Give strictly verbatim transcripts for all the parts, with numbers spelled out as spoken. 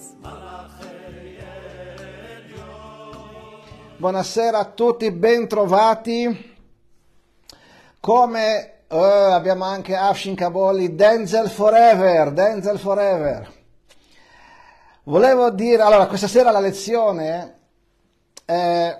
Buonasera a tutti, bentrovati. Come eh, abbiamo anche Afshin Kaboli, Denzel Forever, Denzel Forever. Volevo dire, allora, questa sera la lezione è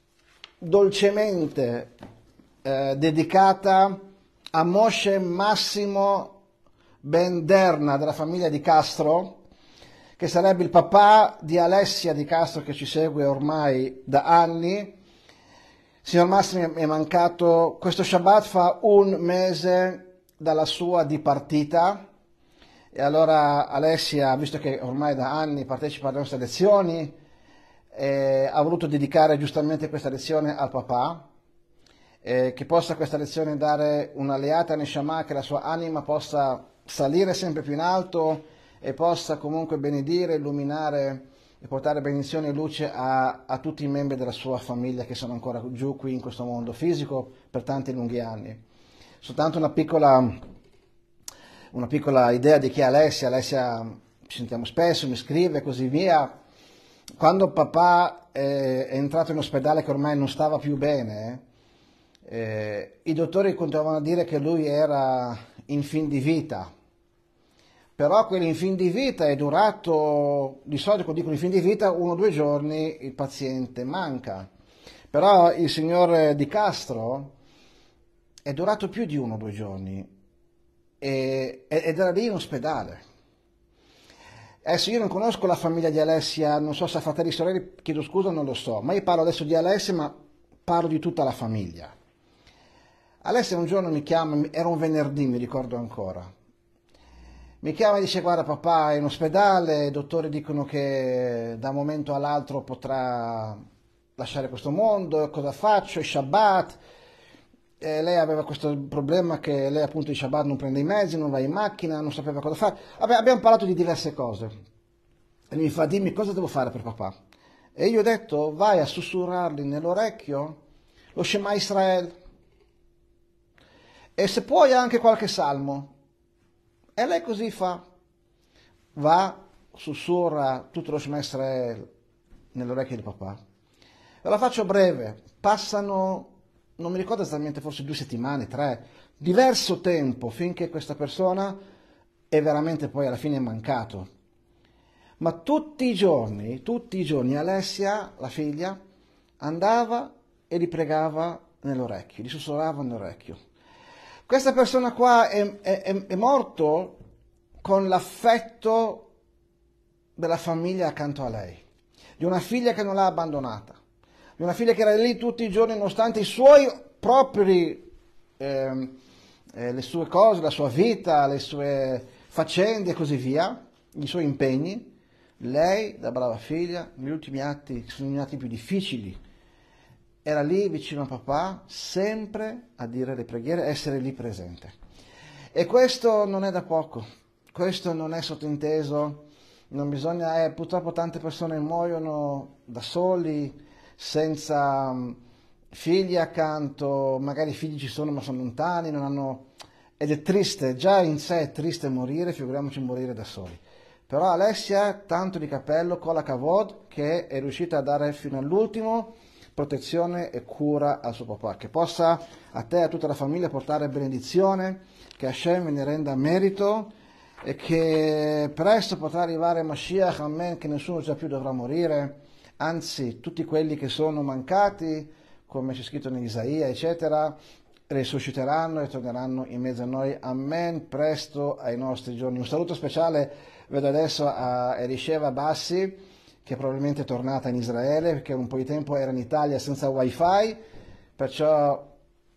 dolcemente eh, dedicata a Moshe Massimo Ben Derna della famiglia di Castro, che sarebbe il papà di Alessia di Castro, che ci segue ormai da anni. Signor Massimo mi è mancato, questo Shabbat fa un mese dalla sua dipartita, e allora Alessia, visto che ormai da anni partecipa alle nostre lezioni, eh, ha voluto dedicare giustamente questa lezione al papà, eh, che possa questa lezione dare un'alleata Neshama, che la sua anima possa salire sempre più in alto e possa comunque benedire, illuminare e portare benedizione e luce a, a tutti i membri della sua famiglia che sono ancora giù qui in questo mondo fisico per tanti lunghi anni. Soltanto una piccola, una piccola idea di chi è Alessia. Alessia, ci sentiamo spesso, mi scrive e così via. Quando papà è, è entrato in ospedale, che ormai non stava più bene, eh, i dottori continuavano a dire che lui era in fin di vita. Però quell'in fin di vita è durato, di solito quando dicono in fin di vita, uno o due giorni il paziente manca. Però il signor Di Castro è durato più di uno o due giorni e, ed era lì in ospedale. Adesso io non conosco la famiglia di Alessia, non so se ha fratelli e sorelle, chiedo scusa, non lo so, ma io parlo adesso di Alessia, ma parlo di tutta la famiglia. Alessia un giorno mi chiama, era un venerdì, mi ricordo ancora. Mi chiama e dice: guarda papà, è in ospedale, i dottori dicono che da un momento all'altro potrà lasciare questo mondo, cosa faccio? È Shabbat. E lei aveva questo problema che lei appunto di Shabbat non prende i mezzi, non va in macchina, non sapeva cosa fare. Vabbè, abbiamo parlato di diverse cose. E mi fa: dimmi cosa devo fare per papà. E io ho detto: vai a sussurrargli nell'orecchio lo Shema Israel. E se puoi anche qualche salmo. E lei così fa, va, sussurra tutto lo Shema Israel nell'orecchio di papà. Ve la faccio breve, passano, non mi ricordo esattamente, forse due settimane, tre, diverso tempo finché questa persona è veramente poi alla fine mancato. Ma tutti i giorni, tutti i giorni Alessia, la figlia, andava e gli pregava nell'orecchio, gli sussurrava nell'orecchio. Questa persona qua è, è, è morto con l'affetto della famiglia accanto a lei, di una figlia che non l'ha abbandonata, di una figlia che era lì tutti i giorni nonostante i suoi propri, eh, eh, le sue cose, la sua vita, le sue faccende e così via, i suoi impegni. Lei, da brava figlia, negli ultimi atti, che sono gli atti più difficili, era lì vicino a papà, sempre a dire le preghiere, essere lì presente. E questo non è da poco, questo non è sottinteso, non bisogna, eh, purtroppo tante persone muoiono da soli, senza um, figli accanto, magari i figli ci sono ma sono lontani, non hanno, ed è triste, già in sé è triste morire, figuriamoci morire da soli. Però Alessia, tanto di cappello, con la Kavod, che è riuscita a dare fino all'ultimo protezione e cura al suo papà, che possa a te e a tutta la famiglia portare benedizione, che Hashem ve ne renda merito e che presto potrà arrivare Mashiach, amen, che nessuno già più dovrà morire, anzi tutti quelli che sono mancati, come c'è scritto in Isaia eccetera, risusciteranno e torneranno in mezzo a noi, amen, presto ai nostri giorni. Un saluto speciale vedo adesso a Elisheva Bassi, che probabilmente è tornata in Israele, perché un po' di tempo era in Italia senza wifi, perciò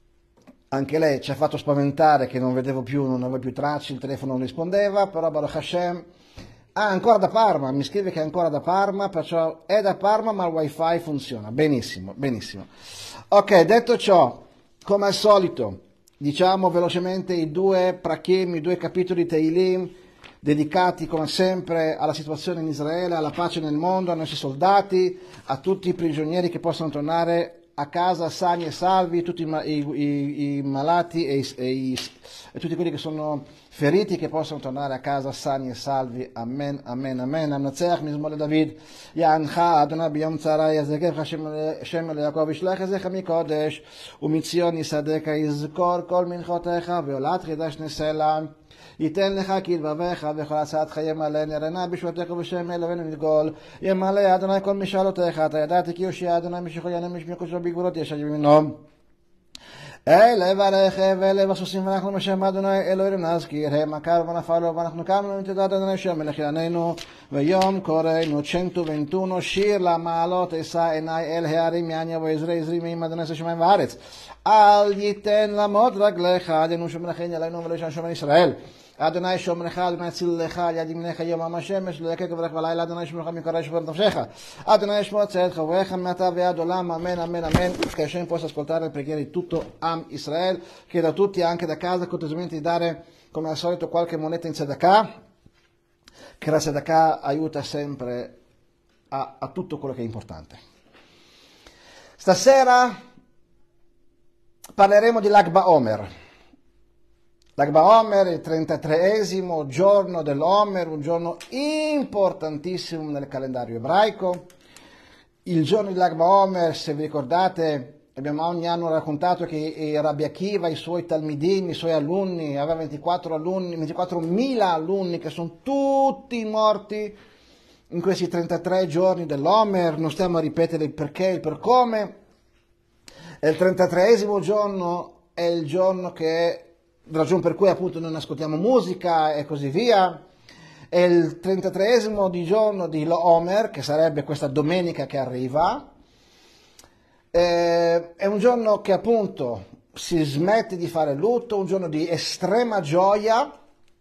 anche lei ci ha fatto spaventare che non vedevo più, non avevo più tracce, il telefono non rispondeva, però Baruch Hashem, ah, ancora da Parma, mi scrive che è ancora da Parma, perciò è da Parma ma il wifi funziona, benissimo, benissimo. Ok, detto ciò, come al solito, diciamo velocemente i due prakim, i due capitoli Teilim, dedicati come sempre alla situazione in Israele, alla pace nel mondo, ai nostri soldati, a tutti i prigionieri che possano tornare a casa sani e salvi, tutti i, i, i malati e, i, e, i, e tutti quelli che sono feriti che possano tornare a casa sani e salvi. Amen, amen, amen. Amnatzeach mizmor David, Yancha Adonai biyom tzara yazekef Hashem el Yaakov yishlach ezecha mikodesh, umitzion yisadeka yizkor kol minchotecha veolat chidash nesela. ייתן לך כלבביך וכל הצעת חיי מלא נרנה בשבתך ובשם אלוהינו נדגול ימלא אדוני כל משאלותיך אתה ידעתי כי יושיע אדוני משכו ינם משמקושו בגבולות יש ימינו אלה ברכב אלה בסוסים ואנחנו בשם אדוני אלוהינו נזכיר הם עקר ונפלו ואנחנו קמנו מתודת אדוני שם מלך ענייננו ויום קוראנו צ'נטו ונטונו שיר למעלות אשא עיני אל הערים יעניה ועזרי עזרי מעם אדוני עשה שמיים וארץ אל ייתן למות רגליך אדוני שומרכני עלינו ולא ישן שומר ישראל אדוני שומרך, אדוני צילך, על יד ימינך יומם השמש, לא יקק ברך בלילה, אדוני ישמרך מקרא ישמור את נפשך. Adonai ישמור צאתך חבריך מעתה ועד עולם, amen, amen, amen. Che Hashem possa ascoltare le preghiere di tutto Am Israel. Chiedo a tutti, anche da casa, cortesemente di dare, come al solito, qualche moneta in tzedakah, che la tzedakah aiuta sempre a, a tutto quello che è importante. Stasera parleremo di Lag BaOmer. Lag BaOmer, il trentatreesimo giorno dell'Omer, un giorno importantissimo nel calendario ebraico. Il giorno di Lag BaOmer, se vi ricordate, abbiamo ogni anno raccontato che Rabbi Akiva, i suoi talmidim, i suoi alunni, aveva ventiquattro alunni, ventiquattromila alunni che sono tutti morti in questi trentatré giorni dell'Omer. Non stiamo a ripetere il perché, il per come. E il trentatreesimo giorno è il giorno che ragione per cui appunto non ascoltiamo musica e così via. E il trentatreesimo di giorno di Omer, che sarebbe questa domenica che arriva, eh, è un giorno che appunto si smette di fare lutto, un giorno di estrema gioia,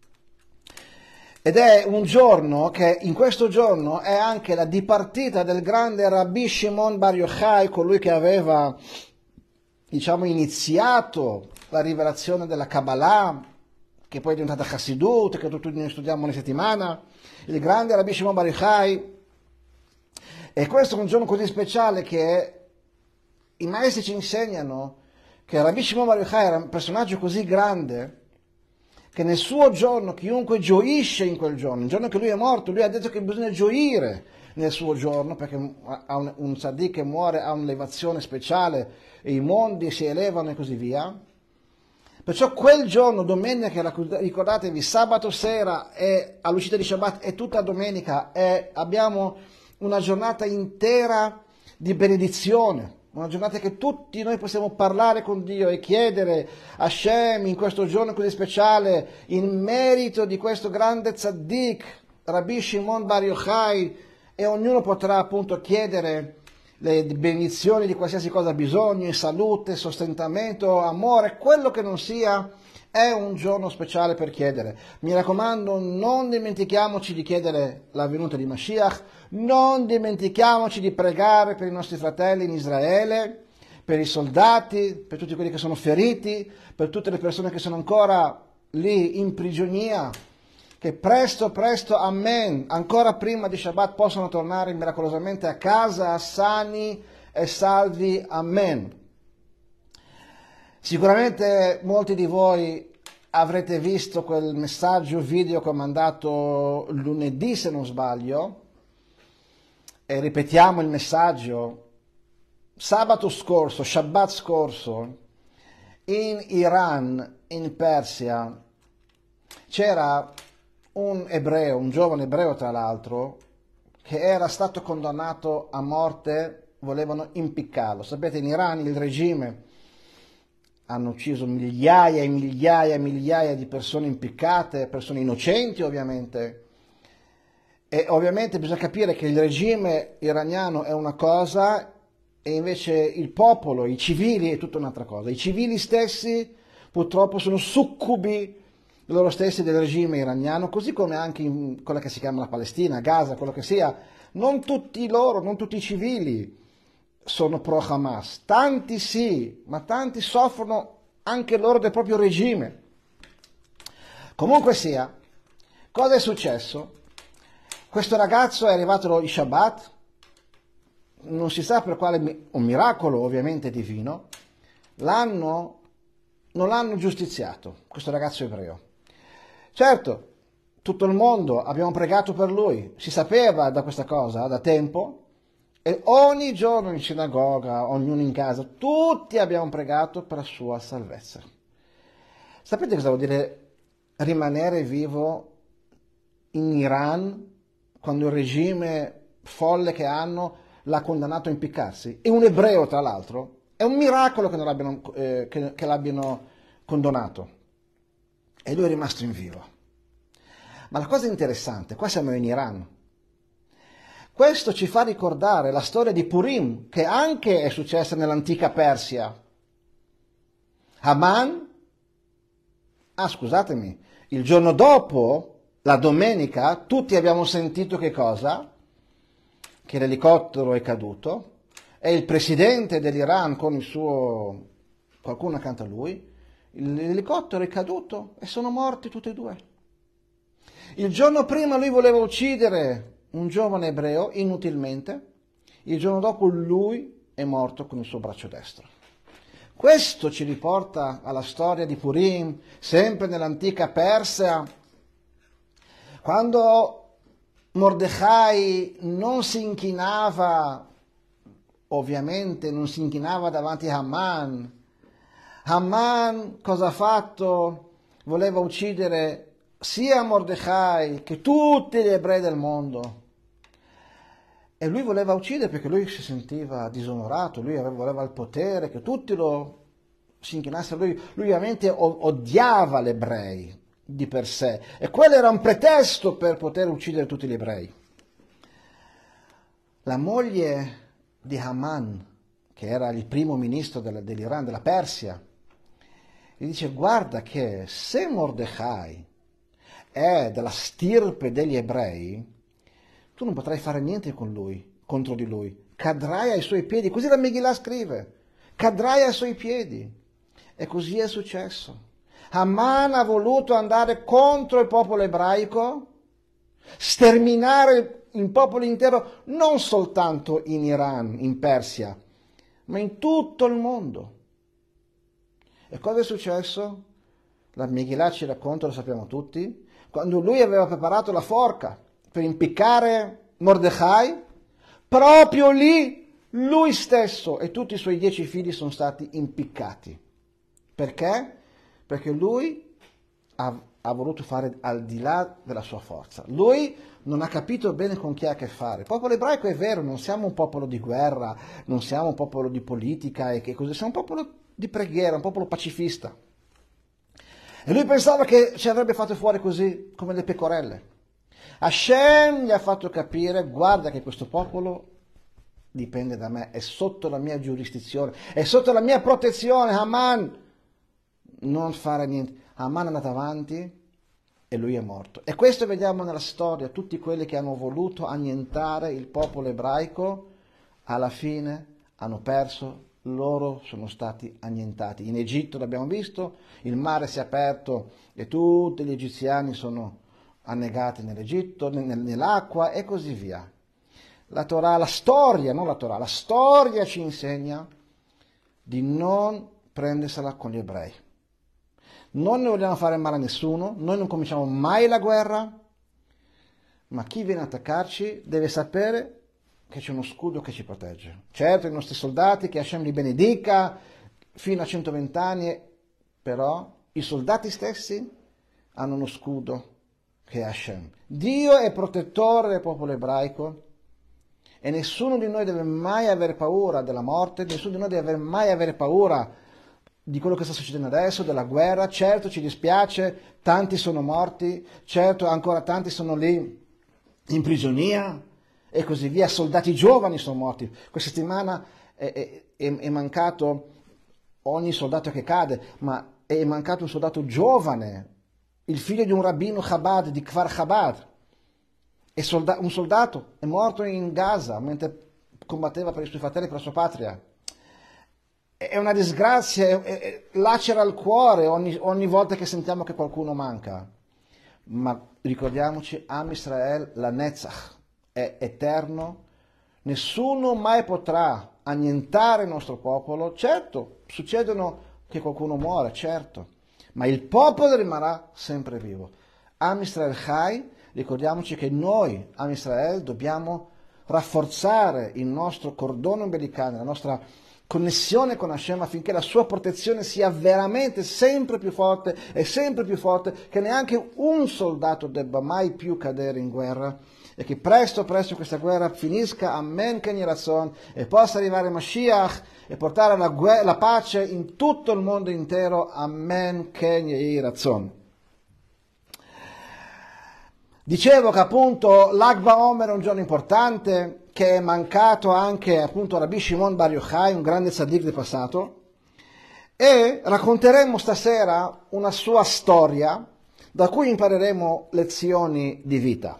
ed è un giorno che in questo giorno è anche la dipartita del grande Rabbi Shimon Bar Yochai, colui che aveva, diciamo, iniziato la rivelazione della Kabbalah, che poi è diventata Chassidut, che tutti noi studiamo ogni settimana, il grande Rabbi Shimon Bar Yochai. E questo è un giorno così speciale che i maestri ci insegnano che Rabbi Shimon Bar Yochai era un personaggio così grande che nel suo giorno chiunque gioisce in quel giorno, il giorno che lui è morto, lui ha detto che bisogna gioire nel suo giorno, perché un, un tzaddik che muore ha un'elevazione speciale e i mondi si elevano e così via. Perciò quel giorno, domenica, ricordatevi, sabato sera e all'uscita di Shabbat è tutta domenica e abbiamo una giornata intera di benedizione, una giornata che tutti noi possiamo parlare con Dio e chiedere a Hashem in questo giorno così speciale, in merito di questo grande tzaddik, Rabbi Shimon Bar Yochai, e ognuno potrà appunto chiedere le benedizioni di qualsiasi cosa ha bisogno, salute, sostentamento, amore, quello che non sia, è un giorno speciale per chiedere. Mi raccomando, non dimentichiamoci di chiedere la venuta di Mashiach, non dimentichiamoci di pregare per i nostri fratelli in Israele, per i soldati, per tutti quelli che sono feriti, per tutte le persone che sono ancora lì in prigionia, che presto, presto, amen, ancora prima di Shabbat possano tornare miracolosamente a casa, sani e salvi, amen. Sicuramente molti di voi avrete visto quel messaggio video che ho mandato lunedì, se non sbaglio, e ripetiamo il messaggio. Sabato scorso, Shabbat scorso, in Iran, in Persia, c'era un ebreo, un giovane ebreo tra l'altro, che era stato condannato a morte, volevano impiccarlo. Sapete, in Iran il regime hanno ucciso migliaia e migliaia e migliaia di persone impiccate, persone innocenti ovviamente, e ovviamente bisogna capire che il regime iraniano è una cosa e invece il popolo, i civili è tutta un'altra cosa. I civili stessi purtroppo sono succubi loro stessi del regime iraniano, così come anche in quella che si chiama la Palestina, Gaza, quello che sia. Non tutti loro, non tutti i civili sono pro Hamas, tanti sì, ma tanti soffrono anche loro del proprio regime. Comunque sia, cosa è successo? Questo ragazzo è arrivato di Shabbat, non si sa per quale, un miracolo ovviamente divino, l'hanno, non l'hanno giustiziato, questo ragazzo ebreo. Certo, tutto il mondo abbiamo pregato per lui, si sapeva da questa cosa da tempo, e ogni giorno in sinagoga, ognuno in casa, tutti abbiamo pregato per la sua salvezza. Sapete cosa vuol dire rimanere vivo in Iran quando il regime folle che hanno l'ha condannato a impiccarsi? È un ebreo, tra l'altro. È un miracolo che, non l'abbiano, eh, che, che l'abbiano condannato. E lui è rimasto in vivo. Ma la cosa interessante, qua siamo in Iran. Questo ci fa ricordare la storia di Purim, che anche è successa nell'antica Persia. Haman, ah scusatemi, il giorno dopo, la domenica, tutti abbiamo sentito che cosa? Che l'elicottero è caduto e il presidente dell'Iran con il suo, qualcuno accanto a lui, l'elicottero è caduto e sono morti tutti e due. Il giorno prima lui voleva uccidere un giovane ebreo inutilmente, il giorno dopo lui è morto con il suo braccio destro. Questo ci riporta alla storia di Purim, sempre nell'antica Persia, quando Mordechai non si inchinava, ovviamente non si inchinava davanti a Haman. Haman cosa ha fatto? Voleva uccidere sia Mordechai che tutti gli ebrei del mondo. E lui voleva uccidere perché lui si sentiva disonorato, lui voleva il potere, che tutti lo si inchinassero a lui. Lui ovviamente odiava gli ebrei di per sé e quello era un pretesto per poter uccidere tutti gli ebrei. La moglie di Haman, che era il primo ministro dell'Iran, della Persia, gli dice: guarda che se Mordechai è della stirpe degli ebrei, tu non potrai fare niente con lui, contro di lui, cadrai ai suoi piedi, così la Megillah scrive, cadrai ai suoi piedi. E così è successo. Haman ha voluto andare contro il popolo ebraico, sterminare il popolo intero, non soltanto in Iran, in Persia, ma in tutto il mondo. E cosa è successo? La Megillah ci racconta, lo sappiamo tutti, quando lui aveva preparato la forca per impiccare Mordechai, proprio lì lui stesso e tutti i suoi dieci figli sono stati impiccati. Perché? Perché lui ha, ha voluto fare al di là della sua forza. Lui non ha capito bene con chi ha a che fare. Il popolo ebraico è vero, non siamo un popolo di guerra, non siamo un popolo di politica e che così, siamo un popolo di preghiera, un popolo pacifista. E lui pensava che ci avrebbe fatto fuori così, come le pecorelle. Hashem gli ha fatto capire: guarda che questo popolo dipende da me, è sotto la mia giurisdizione, è sotto la mia protezione. Haman, non fare niente. Haman è andato avanti e lui è morto. E questo vediamo nella storia, tutti quelli che hanno voluto annientare il popolo ebraico, alla fine hanno perso, loro sono stati annientati. In Egitto l'abbiamo visto, il mare si è aperto e tutti gli egiziani sono annegati nell'Egitto, nell'acqua e così via. La Torah, la storia, non la Torah, la storia ci insegna di non prendersela con gli ebrei. Non ne vogliamo fare male a nessuno, noi non cominciamo mai la guerra, ma chi viene a attaccarci deve sapere che c'è uno scudo che ci protegge. Certo, i nostri soldati, che Hashem li benedica fino a centoventi anni, però i soldati stessi hanno uno scudo che è Hashem. Dio è protettore del popolo ebraico e nessuno di noi deve mai avere paura della morte, nessuno di noi deve mai avere paura di quello che sta succedendo adesso, della guerra. Certo ci dispiace, tanti sono morti, certo ancora tanti sono lì in prigionia e così via, soldati giovani sono morti. Questa settimana è, è, è mancato ogni soldato che cade, ma è mancato un soldato giovane, il figlio di un rabbino Chabad, di Kfar Chabad. E solda- un soldato è morto in Gaza mentre combatteva per i suoi fratelli, per la sua patria. È una disgrazia, è, è, è, lacera il cuore ogni, ogni volta che sentiamo che qualcuno manca. Ma ricordiamoci, Am Israel, la Netzach, è eterno, nessuno mai potrà annientare il nostro popolo. Certo, succedono che qualcuno muore, certo, ma il popolo rimarrà sempre vivo. Am Israel Chai, ricordiamoci che noi, Am Israel, dobbiamo rafforzare il nostro cordone ombelicale, la nostra connessione con Hashem affinché la sua protezione sia veramente sempre più forte e sempre più forte, che neanche un soldato debba mai più cadere in guerra e che presto presto questa guerra finisca, amen ken yeh ratzon, e possa arrivare Mashiach e portare la, gue- la pace in tutto il mondo intero, amen ken yeh ratzon. Dicevo che appunto l'Ag BaOmer è un giorno importante, che è mancato anche appunto a Rabbi Shimon Bar Yochai, un grande tzaddik del passato, e racconteremo stasera una sua storia da cui impareremo lezioni di vita.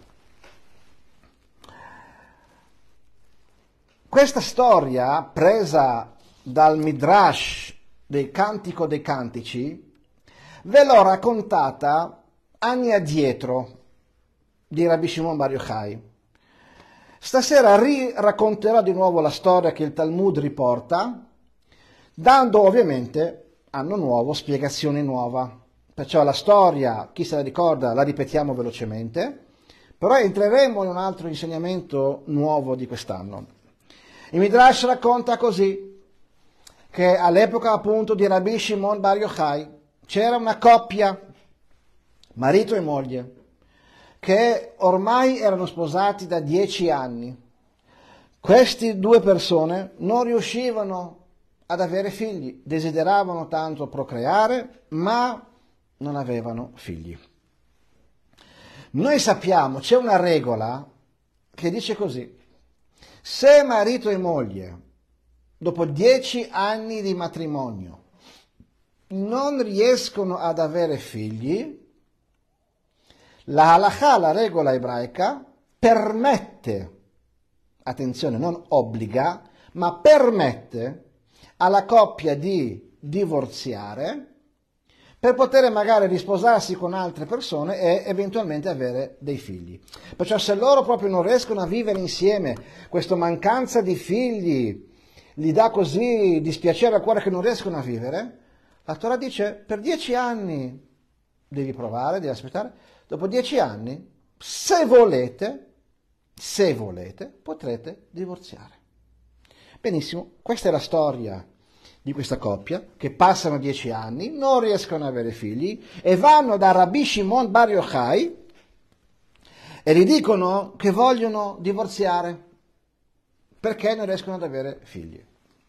Questa storia, presa dal Midrash del Cantico dei Cantici, ve l'ho raccontata anni addietro di Rabbi Shimon Bar Yochai. Stasera riracconterò di nuovo la storia che il Talmud riporta, dando ovviamente anno nuovo, spiegazione nuova. Perciò la storia, chi se la ricorda, la ripetiamo velocemente, però entreremo in un altro insegnamento nuovo di quest'anno. Il Midrash racconta così, che all'epoca appunto di Rabbi Shimon Bar Yochai c'era una coppia, marito e moglie, che ormai erano sposati da dieci anni. Queste due persone non riuscivano ad avere figli, desideravano tanto procreare, ma non avevano figli. Noi sappiamo, c'è una regola che dice così: se marito e moglie, dopo dieci anni di matrimonio, non riescono ad avere figli, la halakha, la regola ebraica, permette, attenzione, non obbliga, ma permette alla coppia di divorziare per poter magari risposarsi con altre persone e eventualmente avere dei figli. Perciò se loro proprio non riescono a vivere insieme, questa mancanza di figli gli dà così dispiacere al cuore che non riescono a vivere, la Torah dice per dieci anni devi provare, devi aspettare. Dopo dieci anni, se volete, se volete, potrete divorziare. Benissimo, questa è la storia di questa coppia, che passano dieci anni, non riescono ad avere figli, e vanno da Rabbi Shimon Bar Yochai e gli dicono che vogliono divorziare, perché non riescono ad avere figli.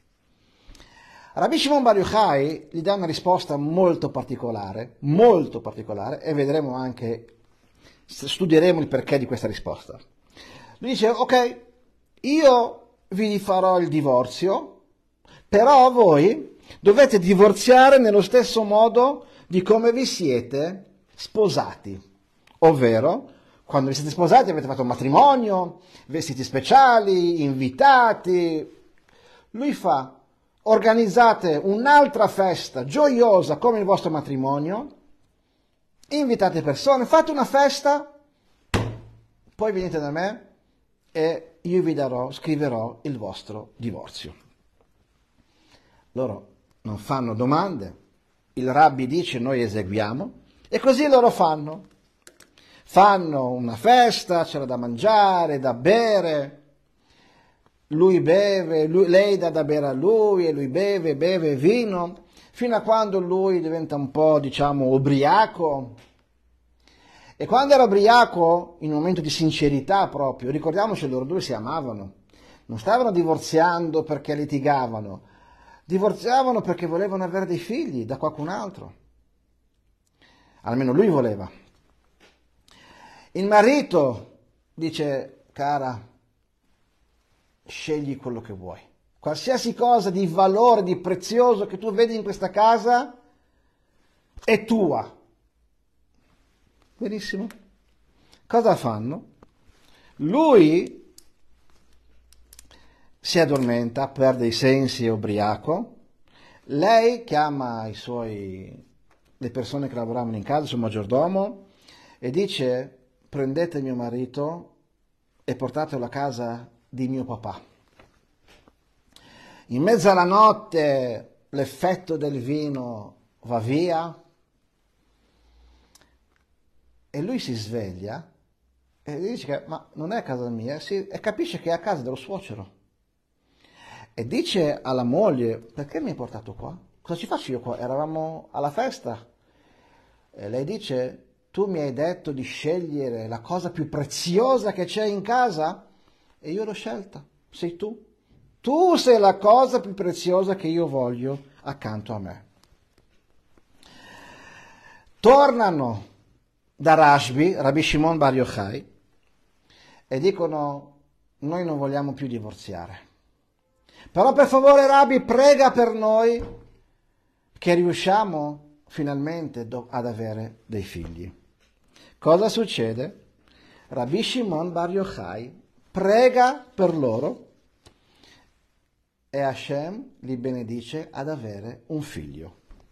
Rabbi Shimon Bar Yochai gli dà una risposta molto particolare, molto particolare, e vedremo anche, studieremo il perché di questa risposta. Lui dice: ok, io vi farò il divorzio, però voi dovete divorziare nello stesso modo di come vi siete sposati, ovvero quando vi siete sposati avete fatto un matrimonio, vestiti speciali, invitati. Lui fa: organizzate un'altra festa gioiosa come il vostro matrimonio, invitate persone, fate una festa, poi venite da me e io vi darò, scriverò il vostro divorzio. Loro non fanno domande, il rabbi dice noi eseguiamo, e così loro fanno. Fanno una festa, c'era da mangiare, da bere. Lui beve, lui, lei dà da bere a lui e lui beve, beve vino, fino a quando lui diventa un po', diciamo, ubriaco. E quando era ubriaco, in un momento di sincerità proprio, ricordiamoci, loro due si amavano, non stavano divorziando perché litigavano, divorziavano perché volevano avere dei figli da qualcun altro. Almeno lui voleva. Il marito dice: cara, scegli quello che vuoi. Qualsiasi cosa di valore, di prezioso che tu vedi in questa casa è tua. Benissimo. Cosa fanno? Lui si addormenta, perde i sensi, è ubriaco. Lei chiama i suoi, le persone che lavoravano in casa, il suo maggiordomo, e dice: prendete mio marito e portatelo a casa di mio papà. In mezzo alla notte l'effetto del vino va via E lui si sveglia e dice che ma non è a casa mia, si, e capisce che è a casa dello suocero. E dice alla moglie, perché mi hai portato qua? Cosa ci faccio io qua? Eravamo alla festa. E lei dice, tu mi hai detto di scegliere la cosa più preziosa che c'è in casa e io l'ho scelta, sei tu. Tu sei la cosa più preziosa che io voglio accanto a me. Tornano da Rashbi, Rabbi Shimon Bar Yochai, e dicono, noi non vogliamo più divorziare. Però per favore Rabbi, prega per noi che riusciamo finalmente ad avere dei figli. Cosa succede? Rabbi Shimon Bar Yochai prega per loro e Hashem li benedice ad avere un figlio.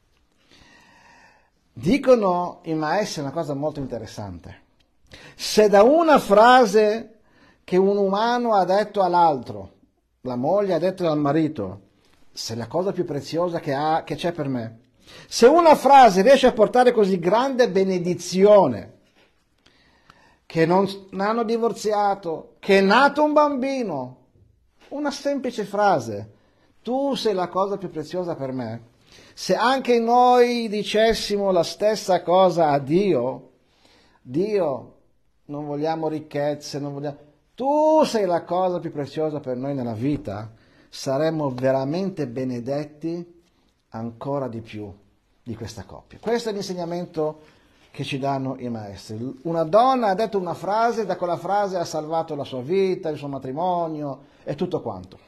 Dicono i maestri una cosa molto interessante. Se da una frase che un umano ha detto all'altro, la moglie ha detto al marito, sei la cosa più preziosa che, ha, che c'è per me, se una frase riesce a portare così grande benedizione, che non hanno divorziato, che è nato un bambino, una semplice frase, tu sei la cosa più preziosa per me, se anche noi dicessimo la stessa cosa a Dio, Dio, non vogliamo ricchezze, non vogliamo... tu sei la cosa più preziosa per noi nella vita, saremmo veramente benedetti ancora di più di questa coppia. Questo è l'insegnamento che ci danno i maestri. Una donna ha detto una frase, da quella frase ha salvato la sua vita, il suo matrimonio e tutto quanto.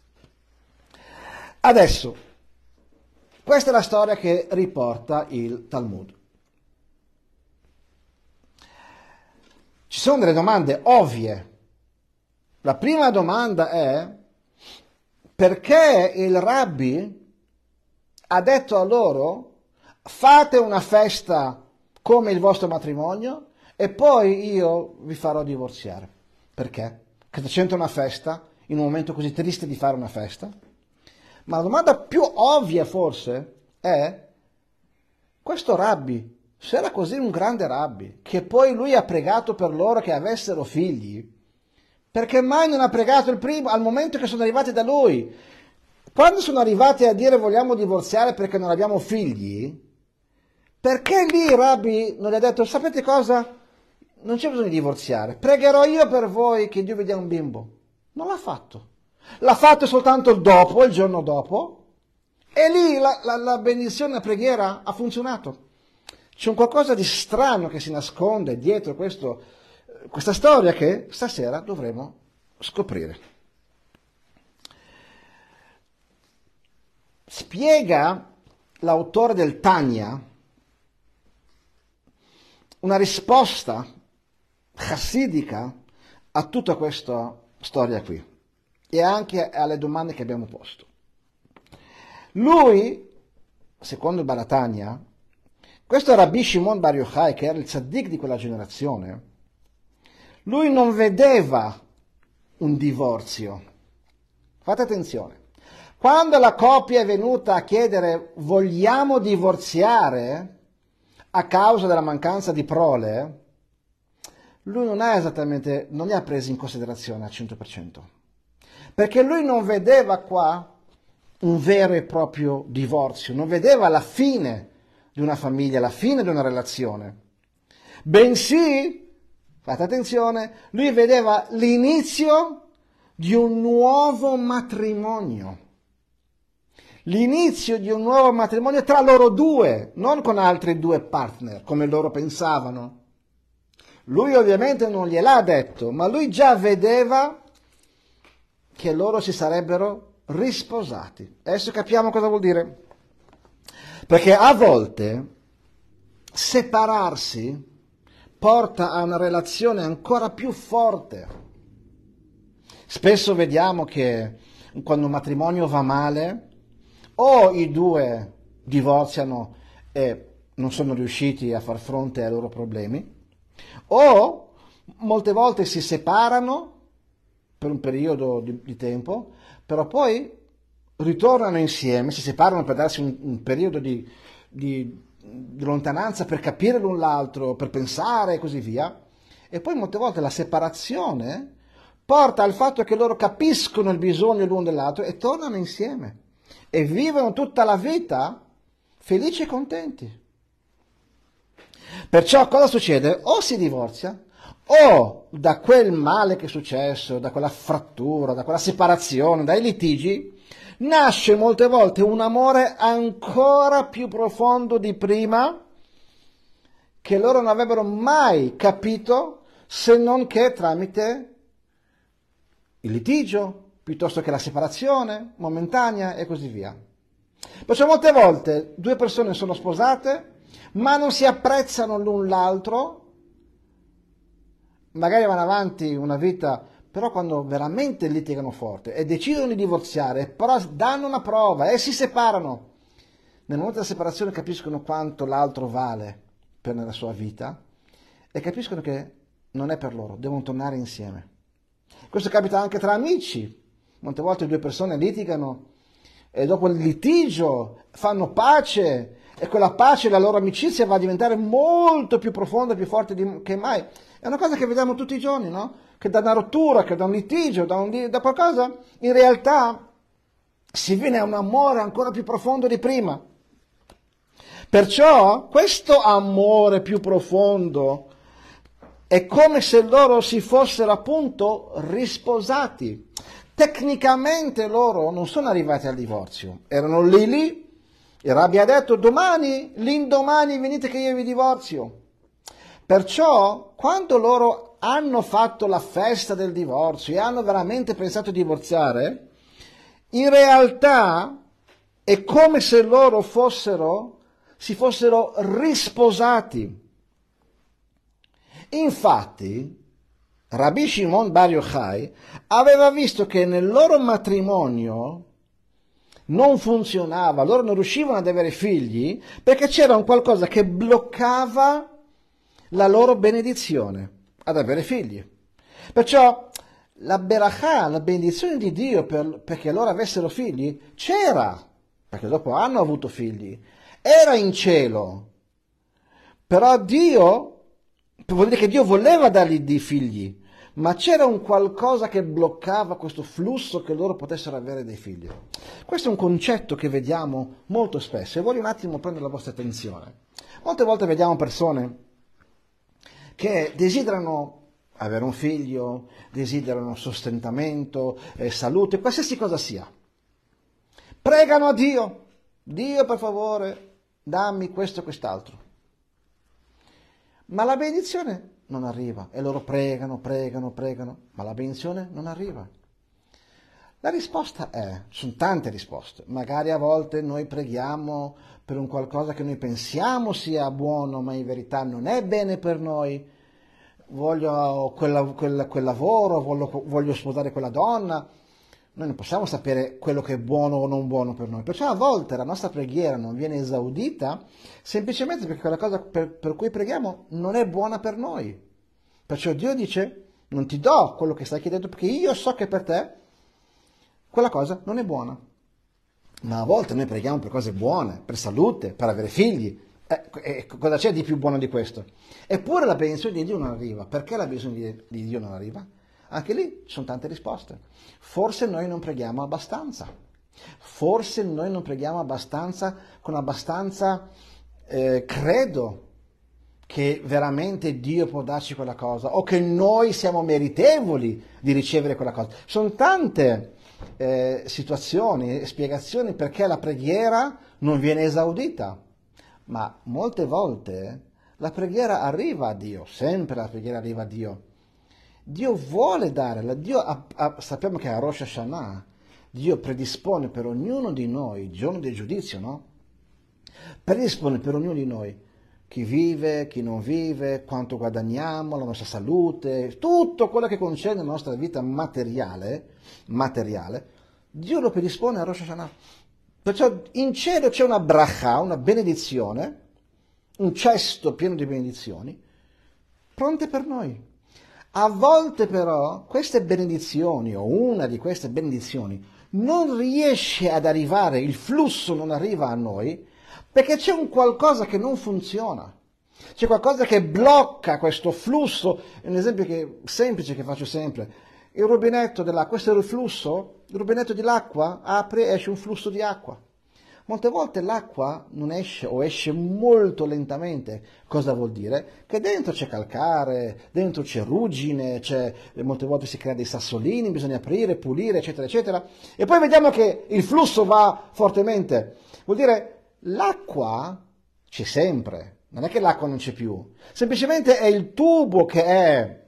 Adesso, questa è la storia che riporta il Talmud. Ci sono delle domande ovvie. La prima domanda è perché il rabbi ha detto a loro fate una festa come il vostro matrimonio e poi io vi farò divorziare. Perché? Che c'entra una festa in un momento così triste di fare una festa? Ma la domanda più ovvia forse è questo rabbi, se era così un grande rabbi, che poi lui ha pregato per loro che avessero figli, perché mai non ha pregato il primo al momento che sono arrivati da lui? Quando sono arrivati a dire vogliamo divorziare perché non abbiamo figli, perché lì il rabbi non gli ha detto sapete cosa? Non c'è bisogno di divorziare, pregherò io per voi che Dio vi dia un bimbo. Non l'ha fatto. L'ha fatto soltanto dopo, il giorno dopo, e lì la, la, la benedizione, la preghiera ha funzionato. C'è un qualcosa di strano che si nasconde dietro questo, questa storia che stasera dovremo scoprire. Spiega l'autore del Tanya una risposta chassidica a tutta questa storia qui e anche alle domande che abbiamo posto. Lui, secondo il Baal HaTanya, questo Rabbi Shimon Bar Yochai, che era il tzaddik di quella generazione, lui non vedeva un divorzio. Fate attenzione. Quando la coppia è venuta a chiedere vogliamo divorziare a causa della mancanza di prole, lui non ha esattamente, non li ha presi in considerazione al cento per cento. Perché lui non vedeva qua un vero e proprio divorzio, non vedeva la fine di una famiglia, la fine di una relazione. Bensì, fate attenzione, lui vedeva l'inizio di un nuovo matrimonio. L'inizio di un nuovo matrimonio tra loro due, non con altri due partner, come loro pensavano. Lui ovviamente non gliel'ha detto, ma lui già vedeva che loro si sarebbero risposati. Adesso capiamo cosa vuol dire. Perché a volte separarsi porta a una relazione ancora più forte. Spesso vediamo che quando un matrimonio va male, o i due divorziano e non sono riusciti a far fronte ai loro problemi, o molte volte si separano per un periodo di, di tempo, però poi ritornano insieme, si separano per darsi un, un periodo di, di di lontananza per capire l'un l'altro, per pensare e così via. E poi molte volte la separazione porta al fatto che loro capiscono il bisogno l'uno dell'altro e tornano insieme e vivono tutta la vita felici e contenti. Perciò cosa succede? O si divorzia, o da quel male che è successo, da quella frattura, da quella separazione, dai litigi, nasce molte volte un amore ancora più profondo di prima, che loro non avrebbero mai capito se non che tramite il litigio, piuttosto che la separazione momentanea e così via. Perciò molte volte due persone sono sposate, ma non si apprezzano l'un l'altro, magari vanno avanti una vita, però quando veramente litigano forte e decidono di divorziare, però danno una prova e si separano. Nel momento della separazione capiscono quanto l'altro vale per la sua vita e capiscono che non è per loro, devono tornare insieme. Questo capita anche tra amici. Molte volte due persone litigano e dopo il litigio fanno pace e quella pace, la loro amicizia va a diventare molto più profonda e più forte di, che mai. È una cosa che vediamo tutti i giorni, no? Che da una rottura, che da un litigio, da, un, da qualcosa, in realtà si viene a un amore ancora più profondo di prima. Perciò questo amore più profondo è come se loro si fossero appunto risposati. Tecnicamente loro non sono arrivati al divorzio, erano lì lì, il Rabbi ha detto domani, l'indomani venite che io vi divorzio. Perciò quando loro hanno fatto la festa del divorzio e hanno veramente pensato di divorziare, in realtà è come se loro fossero, si fossero risposati. Infatti, Rabbi Shimon Bar Yochai aveva visto che nel loro matrimonio non funzionava, loro non riuscivano ad avere figli perché c'era un qualcosa che bloccava la loro benedizione ad avere figli. Perciò la berachà, la benedizione di Dio per, perché loro avessero figli c'era, perché dopo hanno avuto figli, era in cielo, però Dio, vuol dire che Dio voleva dargli dei figli, ma c'era un qualcosa che bloccava questo flusso che loro potessero avere dei figli. Questo è un concetto che vediamo molto spesso e voglio un attimo prendere la vostra attenzione. Molte volte vediamo persone che desiderano avere un figlio, desiderano sostentamento, eh, salute, qualsiasi cosa sia. Pregano a Dio, Dio per favore dammi questo e quest'altro. Ma la benedizione non arriva e loro pregano, pregano, pregano, ma la benedizione non arriva. La risposta è, ci sono tante risposte, magari a volte noi preghiamo per un qualcosa che noi pensiamo sia buono, ma in verità non è bene per noi, voglio quella, quella, quel lavoro, voglio, voglio sposare quella donna, noi non possiamo sapere quello che è buono o non buono per noi, perciò a volte la nostra preghiera non viene esaudita semplicemente perché quella cosa per, per cui preghiamo non è buona per noi. Perciò Dio dice, non ti do quello che stai chiedendo perché io so che per te quella cosa non è buona. Ma a volte noi preghiamo per cose buone, per salute, per avere figli. Eh, eh, cosa c'è di più buono di questo? Eppure la benedizione di Dio non arriva. Perché la benedizione di Dio non arriva? Anche lì ci sono tante risposte. Forse noi non preghiamo abbastanza. Forse noi non preghiamo abbastanza, con abbastanza eh, credo che veramente Dio può darci quella cosa o che noi siamo meritevoli di ricevere quella cosa. Sono tante eh, situazioni e spiegazioni perché la preghiera non viene esaudita, ma molte volte la preghiera arriva a Dio, sempre la preghiera arriva a Dio. Dio vuole dare, Dio ha, ha, sappiamo che a Rosh Hashanah Dio predispone per ognuno di noi, il giorno del giudizio, no? Predispone per ognuno di noi chi vive, chi non vive, quanto guadagniamo, la nostra salute, tutto quello che concerne la nostra vita materiale, materiale, Dio lo predispone a Rosh Hashanah. Perciò in cielo c'è una bracha, una benedizione, un cesto pieno di benedizioni, pronte per noi. A volte però queste benedizioni, o una di queste benedizioni, non riesce ad arrivare, il flusso non arriva a noi, Perché c'è un qualcosa che non funziona. C'è qualcosa che blocca questo flusso. Un esempio che, semplice che faccio sempre. Il rubinetto dell'acqua, questo è il flusso, il rubinetto dell'acqua apre e esce un flusso di acqua. Molte volte l'acqua non esce o esce molto lentamente. Cosa vuol dire? Che dentro c'è calcare, dentro c'è ruggine, c'è, molte volte si crea dei sassolini, bisogna aprire, pulire, eccetera, eccetera. E poi vediamo che il flusso va fortemente. Vuol dire l'acqua c'è sempre, non è che l'acqua non c'è più. Semplicemente è il tubo che è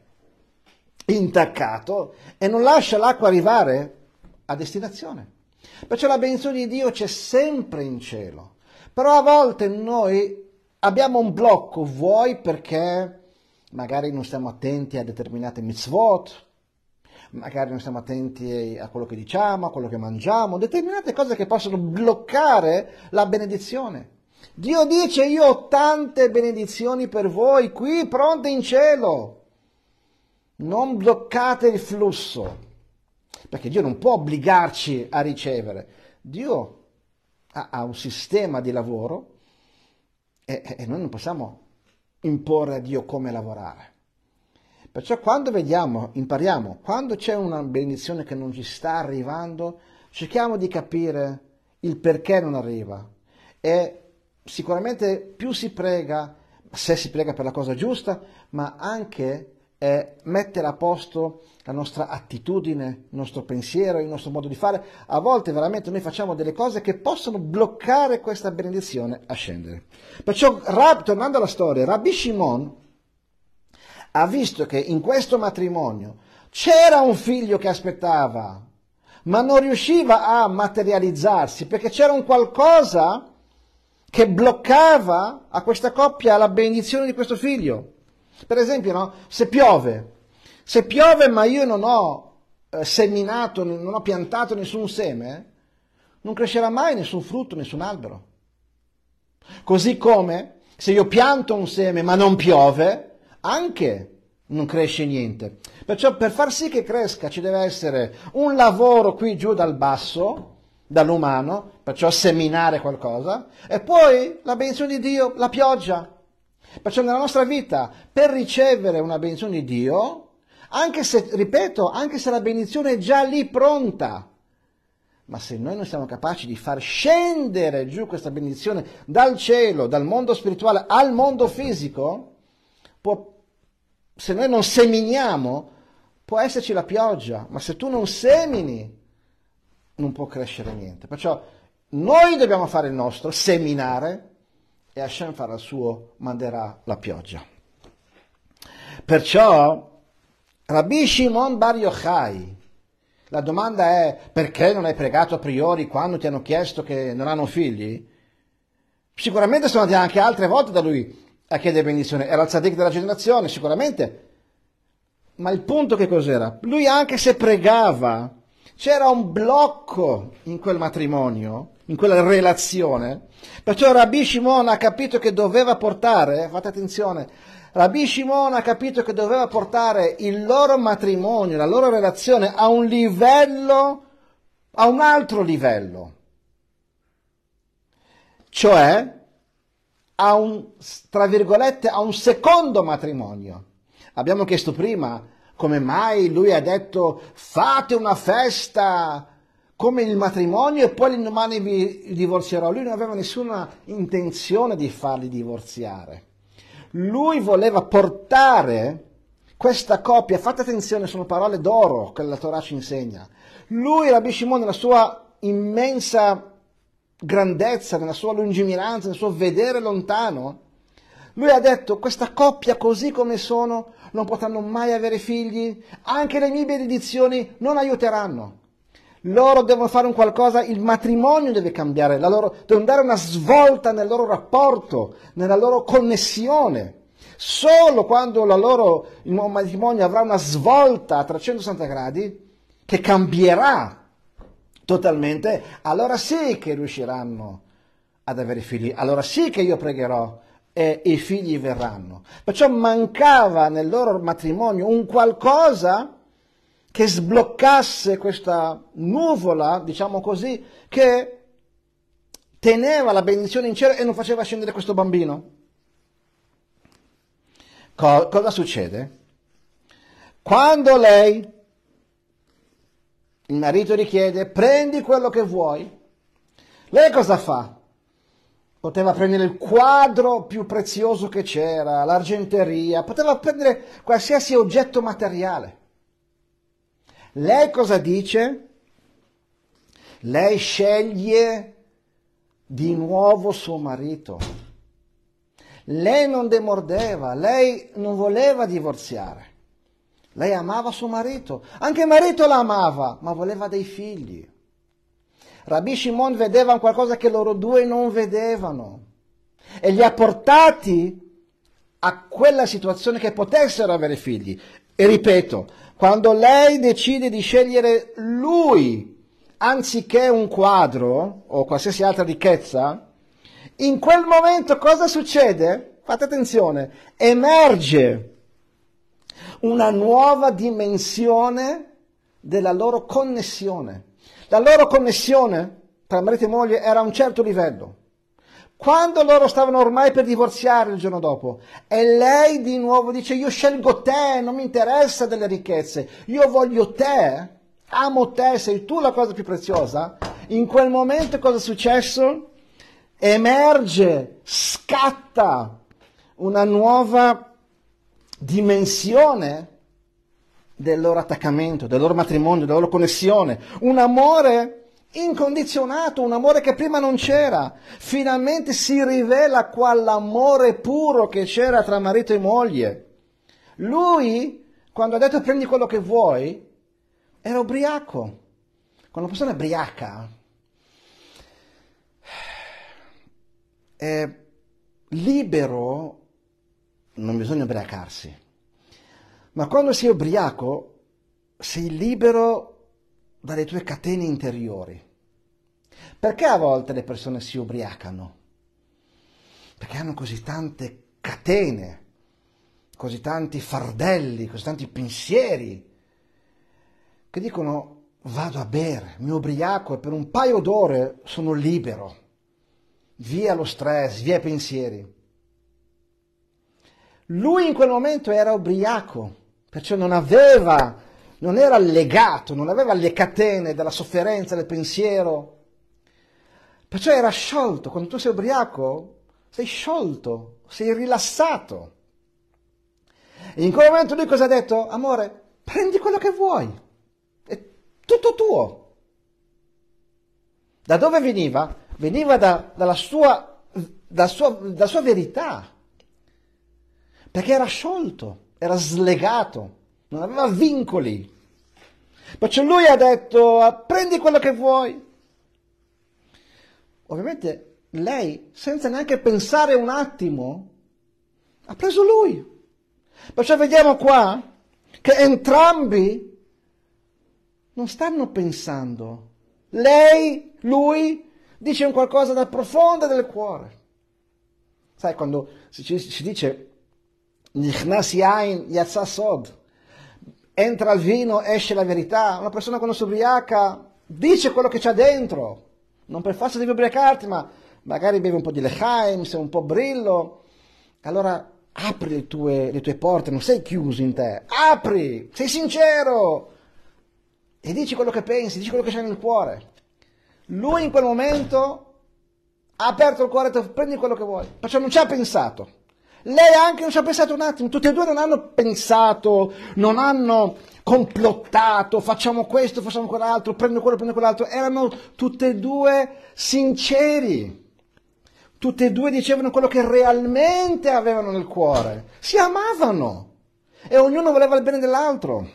intaccato e non lascia l'acqua arrivare a destinazione. Perciò la benedizione di Dio c'è sempre in cielo, però a volte noi abbiamo un blocco, vuoi perché magari non stiamo attenti a determinate mitzvot, magari non stiamo attenti a quello che diciamo, a quello che mangiamo, determinate cose che possono bloccare la benedizione. Dio dice: io ho tante benedizioni per voi qui pronte in cielo, non bloccate il flusso. Perché Dio non può obbligarci a ricevere. Dio ha, ha un sistema di lavoro e, e noi non possiamo imporre a Dio come lavorare. Perciò quando vediamo, impariamo, quando c'è una benedizione che non ci sta arrivando, cerchiamo di capire il perché non arriva. E sicuramente più si prega, se si prega per la cosa giusta, ma anche eh, mettere a posto la nostra attitudine, il nostro pensiero, il nostro modo di fare. A volte veramente noi facciamo delle cose che possono bloccare questa benedizione a scendere. Perciò, tornando alla storia, Rabbi Shimon ha visto che in questo matrimonio c'era un figlio che aspettava, ma non riusciva a materializzarsi perché c'era un qualcosa che bloccava a questa coppia la benedizione di questo figlio. Per esempio, no? Se piove, se piove ma io non ho eh, seminato, non ho piantato nessun seme, non crescerà mai nessun frutto, nessun albero. Così come se io pianto un seme ma non piove, anche non cresce niente. Perciò per far sì che cresca ci deve essere un lavoro qui giù dal basso, dall'umano, perciò seminare qualcosa, e poi la benedizione di Dio, la pioggia. Perciò nella nostra vita, per ricevere una benedizione di Dio, anche se, ripeto, anche se la benedizione è già lì pronta, ma se noi non siamo capaci di far scendere giù questa benedizione dal cielo, dal mondo spirituale al mondo fisico, può, se noi non seminiamo, può esserci la pioggia, ma se tu non semini, non può crescere niente. Perciò noi dobbiamo fare il nostro, seminare, e Hashem farà il suo, manderà la pioggia. Perciò Rabbi Shimon Bar Yochai, la domanda è: perché non hai pregato a priori quando ti hanno chiesto che non hanno figli? Sicuramente sono andati anche altre volte da lui a chiedere benedizione, era il tzaddik della generazione, sicuramente. Ma il punto che cos'era? Lui, anche se pregava, c'era un blocco in quel matrimonio, in quella relazione. Perciò Rabbi Shimon ha capito che doveva portare, fate attenzione, Rabbi Shimon ha capito che doveva portare il loro matrimonio, la loro relazione a un livello, a un altro livello. Cioè a un, tra virgolette, a un secondo matrimonio. Abbiamo chiesto prima come mai lui ha detto fate una festa come il matrimonio e poi l'indomani vi divorzierò. Lui non aveva nessuna intenzione di farli divorziare. Lui voleva portare questa coppia, fate attenzione, sono parole d'oro che la Torah ci insegna. Lui, Rabbi Shimon, nella sua immensa grandezza, nella sua lungimiranza, nel suo vedere lontano, lui ha detto: questa coppia così come sono non potranno mai avere figli, anche le mie benedizioni non aiuteranno. Loro devono fare un qualcosa, il matrimonio deve cambiare, la loro, devono dare una svolta nel loro rapporto, nella loro connessione. Solo quando la loro, il matrimonio avrà una svolta a trecentosessanta gradi, che cambierà totalmente, allora sì che riusciranno ad avere figli, allora sì che io pregherò e i figli verranno. Perciò mancava nel loro matrimonio un qualcosa che sbloccasse questa nuvola, diciamo così, che teneva la benedizione in cielo e non faceva scendere questo bambino. Co- cosa succede? Quando lei, il marito richiede, prendi quello che vuoi, lei cosa fa? Poteva prendere il quadro più prezioso che c'era, l'argenteria, poteva prendere qualsiasi oggetto materiale. Lei cosa dice? Lei sceglie di nuovo suo marito. Lei non demordeva, lei non voleva divorziare. Lei amava suo marito, anche il marito la amava, ma voleva dei figli. Rabbi Shimon vedeva qualcosa che loro due non vedevano e li ha portati a quella situazione che potessero avere figli. E ripeto, quando lei decide di scegliere lui anziché un quadro o qualsiasi altra ricchezza, in quel momento cosa succede? Fate attenzione, emerge una nuova dimensione della loro connessione. La loro connessione tra marito e moglie era a un certo livello. Quando loro stavano ormai per divorziare il giorno dopo, e lei di nuovo dice: io scelgo te, non mi interessa delle ricchezze, io voglio te, amo te, sei tu la cosa più preziosa. In quel momento cosa è successo? Emerge, scatta una nuova dimensione del loro attaccamento, del loro matrimonio, della loro connessione, un amore incondizionato, un amore che prima non c'era. Finalmente si rivela quell'amore puro che c'era tra marito e moglie. Lui, quando ha detto prendi quello che vuoi, era ubriaco. Quando una persona è ubriaca, è libero, non bisogna ubriacarsi, ma quando sei ubriaco sei libero dalle tue catene interiori. Perché a volte le persone si ubriacano? Perché hanno così tante catene, così tanti fardelli, così tanti pensieri, che dicono vado a bere, mi ubriaco e per un paio d'ore sono libero. Via lo stress, via i pensieri. Lui in quel momento era ubriaco, perciò non aveva, non era legato, non aveva le catene della sofferenza, del pensiero. Perciò era sciolto. Quando tu sei ubriaco, sei sciolto, sei rilassato. E in quel momento lui cosa ha detto? Amore, prendi quello che vuoi, è tutto tuo. Da dove veniva? Veniva da, dalla, sua, da sua, dalla sua verità, perché era sciolto, era slegato, non aveva vincoli. Perciò lui ha detto prendi quello che vuoi. Ovviamente lei, senza neanche pensare un attimo, ha preso lui. Perciò vediamo qua che entrambi non stanno pensando. Lei, lui, dice un qualcosa dal profondo del cuore. Sai, quando si, si dice Nichnas yain yatsa sod, entra il vino, esce la verità. Una persona quando si ubriaca dice quello che c'ha dentro. Non per forza devi ubriacarti, ma magari bevi un po' di lechaim, sei un po' brillo. Allora apri le tue, le tue porte, non sei chiuso in te. Apri, sei sincero e dici quello che pensi, dici quello che c'è nel cuore. Lui in quel momento ha aperto il cuore e ha detto prendi quello che vuoi. Perciò non ci ha pensato. Lei anche non ci ha pensato un attimo. Tutti e due non hanno pensato, non hanno complottato, facciamo questo, facciamo quell'altro, prendo quello, prendo quell'altro. Erano tutti e due sinceri. Tutti e due dicevano quello che realmente avevano nel cuore. Si amavano e ognuno voleva il bene dell'altro.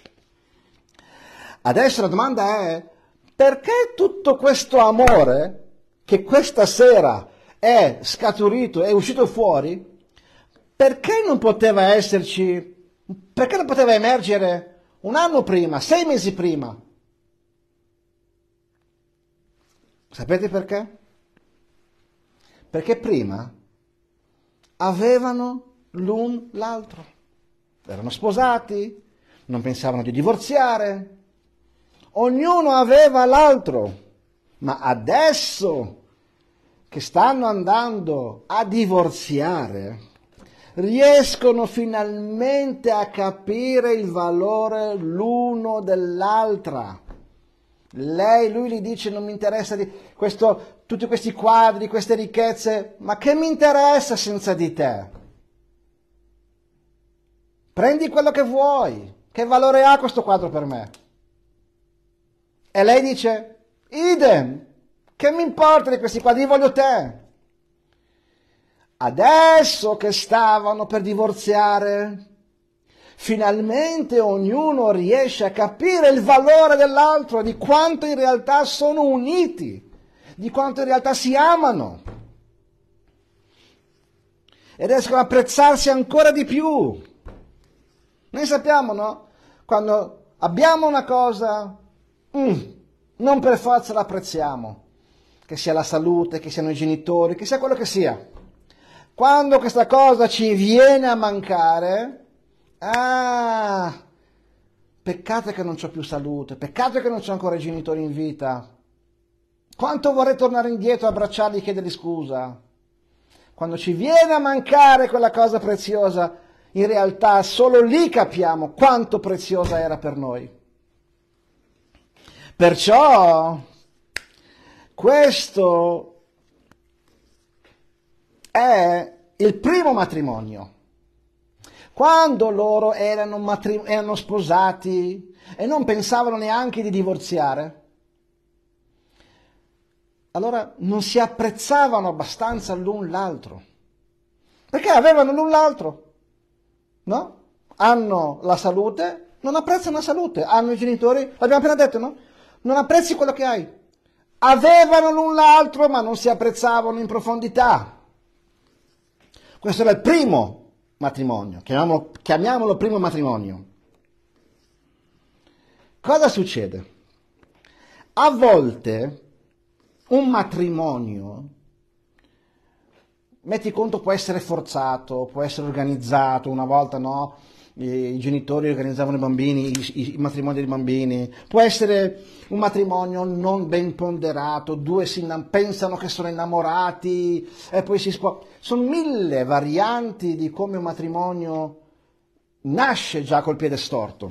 Adesso la domanda è: perché tutto questo amore che questa sera è scaturito, è uscito fuori, perché non poteva esserci, perché non poteva emergere un anno prima, sei mesi prima? Sapete perché? Perché prima avevano l'un l'altro, erano sposati, non pensavano di divorziare, ognuno aveva l'altro, ma adesso che stanno andando a divorziare riescono finalmente a capire il valore l'uno dell'altra. Lei, lui gli dice: non mi interessa di questo, tutti questi quadri, queste ricchezze, ma che mi interessa senza di te? Prendi quello che vuoi, che valore ha questo quadro per me? E lei dice: idem, che mi importa di questi quadri, voglio te. Adesso che stavano per divorziare, finalmente ognuno riesce a capire il valore dell'altro, di quanto in realtà sono uniti, di quanto in realtà si amano. E riescono ad apprezzarsi ancora di più. Noi sappiamo, no? Quando abbiamo una cosa, mm, non per forza la apprezziamo, che sia la salute, che siano i genitori, che sia quello che sia. Quando questa cosa ci viene a mancare, ah, peccato che non c'ho più salute, peccato che non c'ho ancora i genitori in vita. Quanto vorrei tornare indietro, abbracciarli e chiedergli scusa. Quando ci viene a mancare quella cosa preziosa, in realtà solo lì capiamo quanto preziosa era per noi. Perciò questo è il primo matrimonio. Quando loro erano, matri- erano sposati e non pensavano neanche di divorziare, allora non si apprezzavano abbastanza l'un l'altro, perché avevano l'un l'altro, no? Hanno la salute, non apprezzano la salute, hanno i genitori, l'abbiamo appena detto, no? Non apprezzi quello che hai. Avevano l'un l'altro, ma non si apprezzavano in profondità. Questo era il primo matrimonio, chiamiamolo, chiamiamolo primo matrimonio. Cosa succede? A volte un matrimonio, metti conto, può essere forzato, può essere organizzato, una volta no, i genitori organizzavano i bambini, i, i matrimoni dei bambini, può essere un matrimonio non ben ponderato, due si inna- pensano che sono innamorati e poi si sposano. Sono mille varianti di come un matrimonio nasce già col piede storto.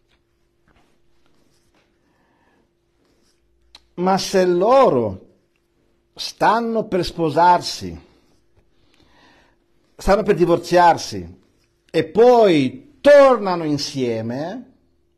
Ma se loro stanno per sposarsi, stanno per divorziarsi e poi tornano insieme,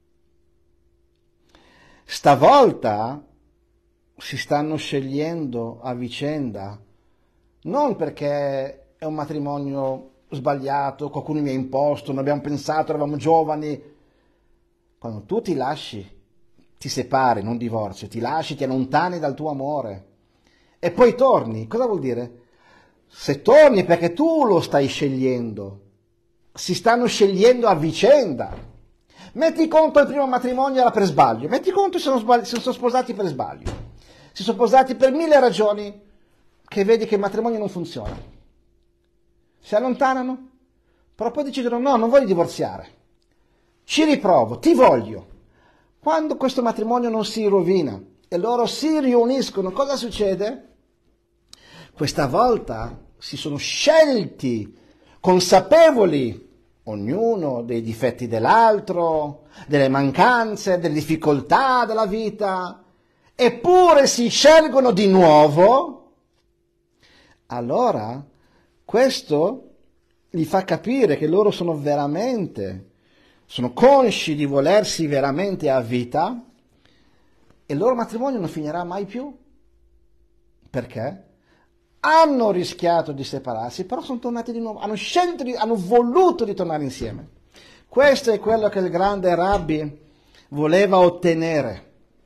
stavolta si stanno scegliendo a vicenda, non perché è un matrimonio sbagliato, qualcuno mi ha imposto, non abbiamo pensato, eravamo giovani. Quando tu ti lasci, ti separi, non divorzi, ti lasci, ti allontani dal tuo amore e poi torni, cosa vuol dire? Se torni perché tu lo stai scegliendo, si stanno scegliendo a vicenda. Metti conto il primo matrimonio era per sbaglio, metti conto se sono, si sono sposati per sbaglio, si sono sposati per mille ragioni che vedi che il matrimonio non funziona, si allontanano, però poi decidono no, non voglio divorziare, ci riprovo, ti voglio. Quando questo matrimonio non si rovina e loro si riuniscono, cosa succede? Questa volta si sono scelti, consapevoli, ognuno dei difetti dell'altro, delle mancanze, delle difficoltà della vita, eppure si scelgono di nuovo. Allora questo gli fa capire che loro sono veramente, sono consci di volersi veramente a vita e il loro matrimonio non finirà mai più. Perché? Hanno rischiato di separarsi, però sono tornati di nuovo, hanno scelto, di, hanno voluto di tornare insieme. Questo è quello che il grande Rabbi voleva ottenere.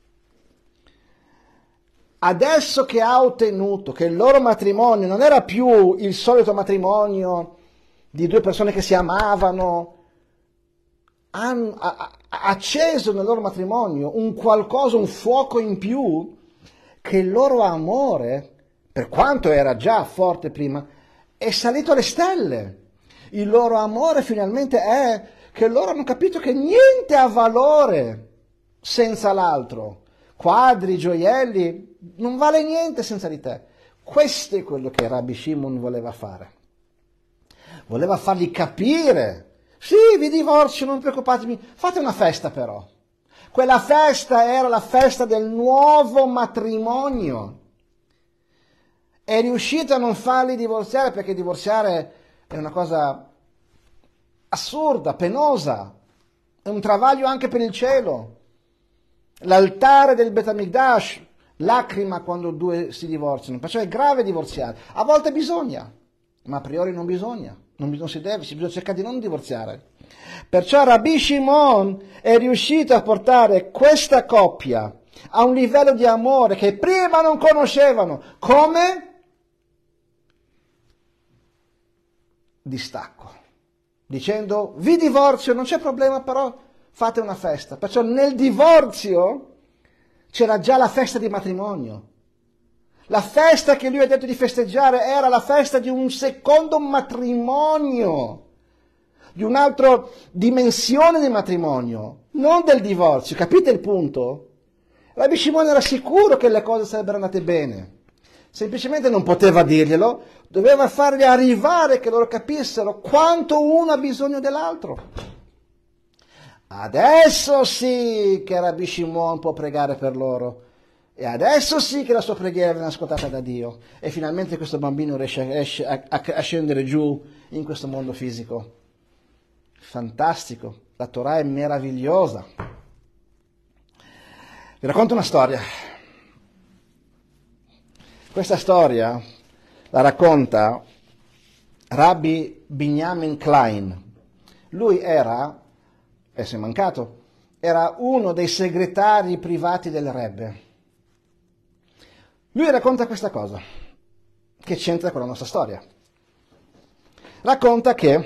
Adesso che ha ottenuto che il loro matrimonio non era più il solito matrimonio di due persone che si amavano, hanno ha, ha acceso nel loro matrimonio un qualcosa, un fuoco in più, che il loro amore, per quanto era già forte prima, è salito alle stelle. Il loro amore finalmente è che loro hanno capito che niente ha valore senza l'altro. Quadri, gioielli, non vale niente senza di te. Questo è quello che Rabbi Shimon voleva fare. Voleva fargli capire, sì, vi divorzio, non preoccupatevi, fate una festa però. Quella festa era la festa del nuovo matrimonio. È riuscito a non farli divorziare, perché divorziare è una cosa assurda, penosa, è un travaglio anche per il cielo. L'altare del Bet HaMikdash, lacrima quando due si divorziano, perciò è grave divorziare. A volte bisogna, ma a priori non bisogna, non, non si deve, si bisogna cercare di non divorziare. Perciò Rabbi Shimon è riuscito a portare questa coppia a un livello di amore che prima non conoscevano, come distacco, dicendo vi divorzio, non c'è problema, però fate una festa. Perciò nel divorzio c'era già la festa di matrimonio. La festa che lui ha detto di festeggiare era la festa di un secondo matrimonio, di un'altra dimensione di matrimonio, non del divorzio. Capite il punto? Rabbi Shimon era sicuro che le cose sarebbero andate bene, semplicemente non poteva dirglielo, doveva farli arrivare che loro capissero quanto uno ha bisogno dell'altro. Adesso sì che Rabbi Shimon può pregare per loro, e adesso sì che la sua preghiera viene ascoltata da Dio, e finalmente questo bambino riesce a, a, a scendere giù in questo mondo fisico. Fantastico, la Torah è meravigliosa. Vi racconto una storia. Questa storia la racconta Rabbi Binyamin Klein. Lui era, e si è mancato, era uno dei segretari privati del Rebbe. Lui racconta questa cosa, che c'entra con la nostra storia. Racconta che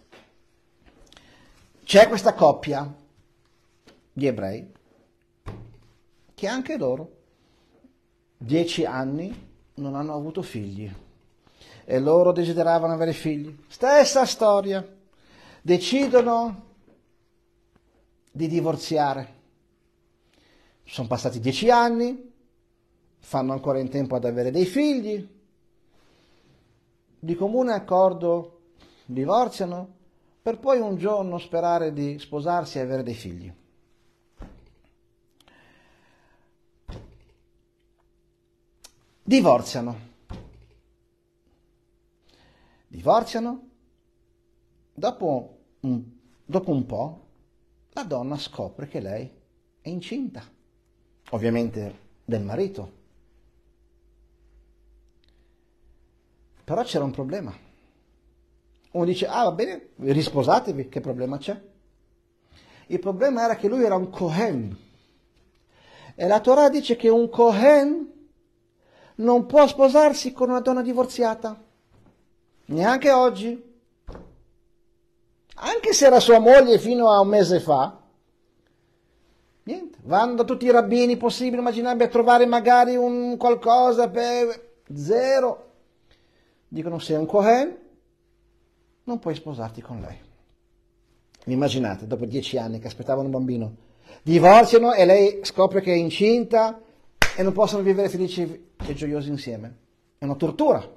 c'è questa coppia di ebrei che anche loro, dieci anni, non hanno avuto figli e loro desideravano avere figli. Stessa storia. Decidono di divorziare. Sono passati dieci anni, fanno ancora in tempo ad avere dei figli. Di comune accordo divorziano per poi un giorno sperare di sposarsi e avere dei figli. Divorziano. Divorziano. Dopo un, dopo un po', la donna scopre che lei è incinta. Ovviamente del marito. Però c'era un problema. Uno dice, ah va bene, risposatevi, che problema c'è? Il problema era che lui era un Kohen. E la Torah dice che un Kohen non può sposarsi con una donna divorziata, neanche oggi. Anche se era sua moglie fino a un mese fa, niente. Vanno da tutti i rabbini possibili, immaginabili, a trovare magari un qualcosa per zero. Dicono, sei un Kohen, non puoi sposarti con lei. Vi immaginate, dopo dieci anni che aspettavano un bambino, divorziano e lei scopre che è incinta e non possono vivere felici e gioiosi insieme. È una tortura.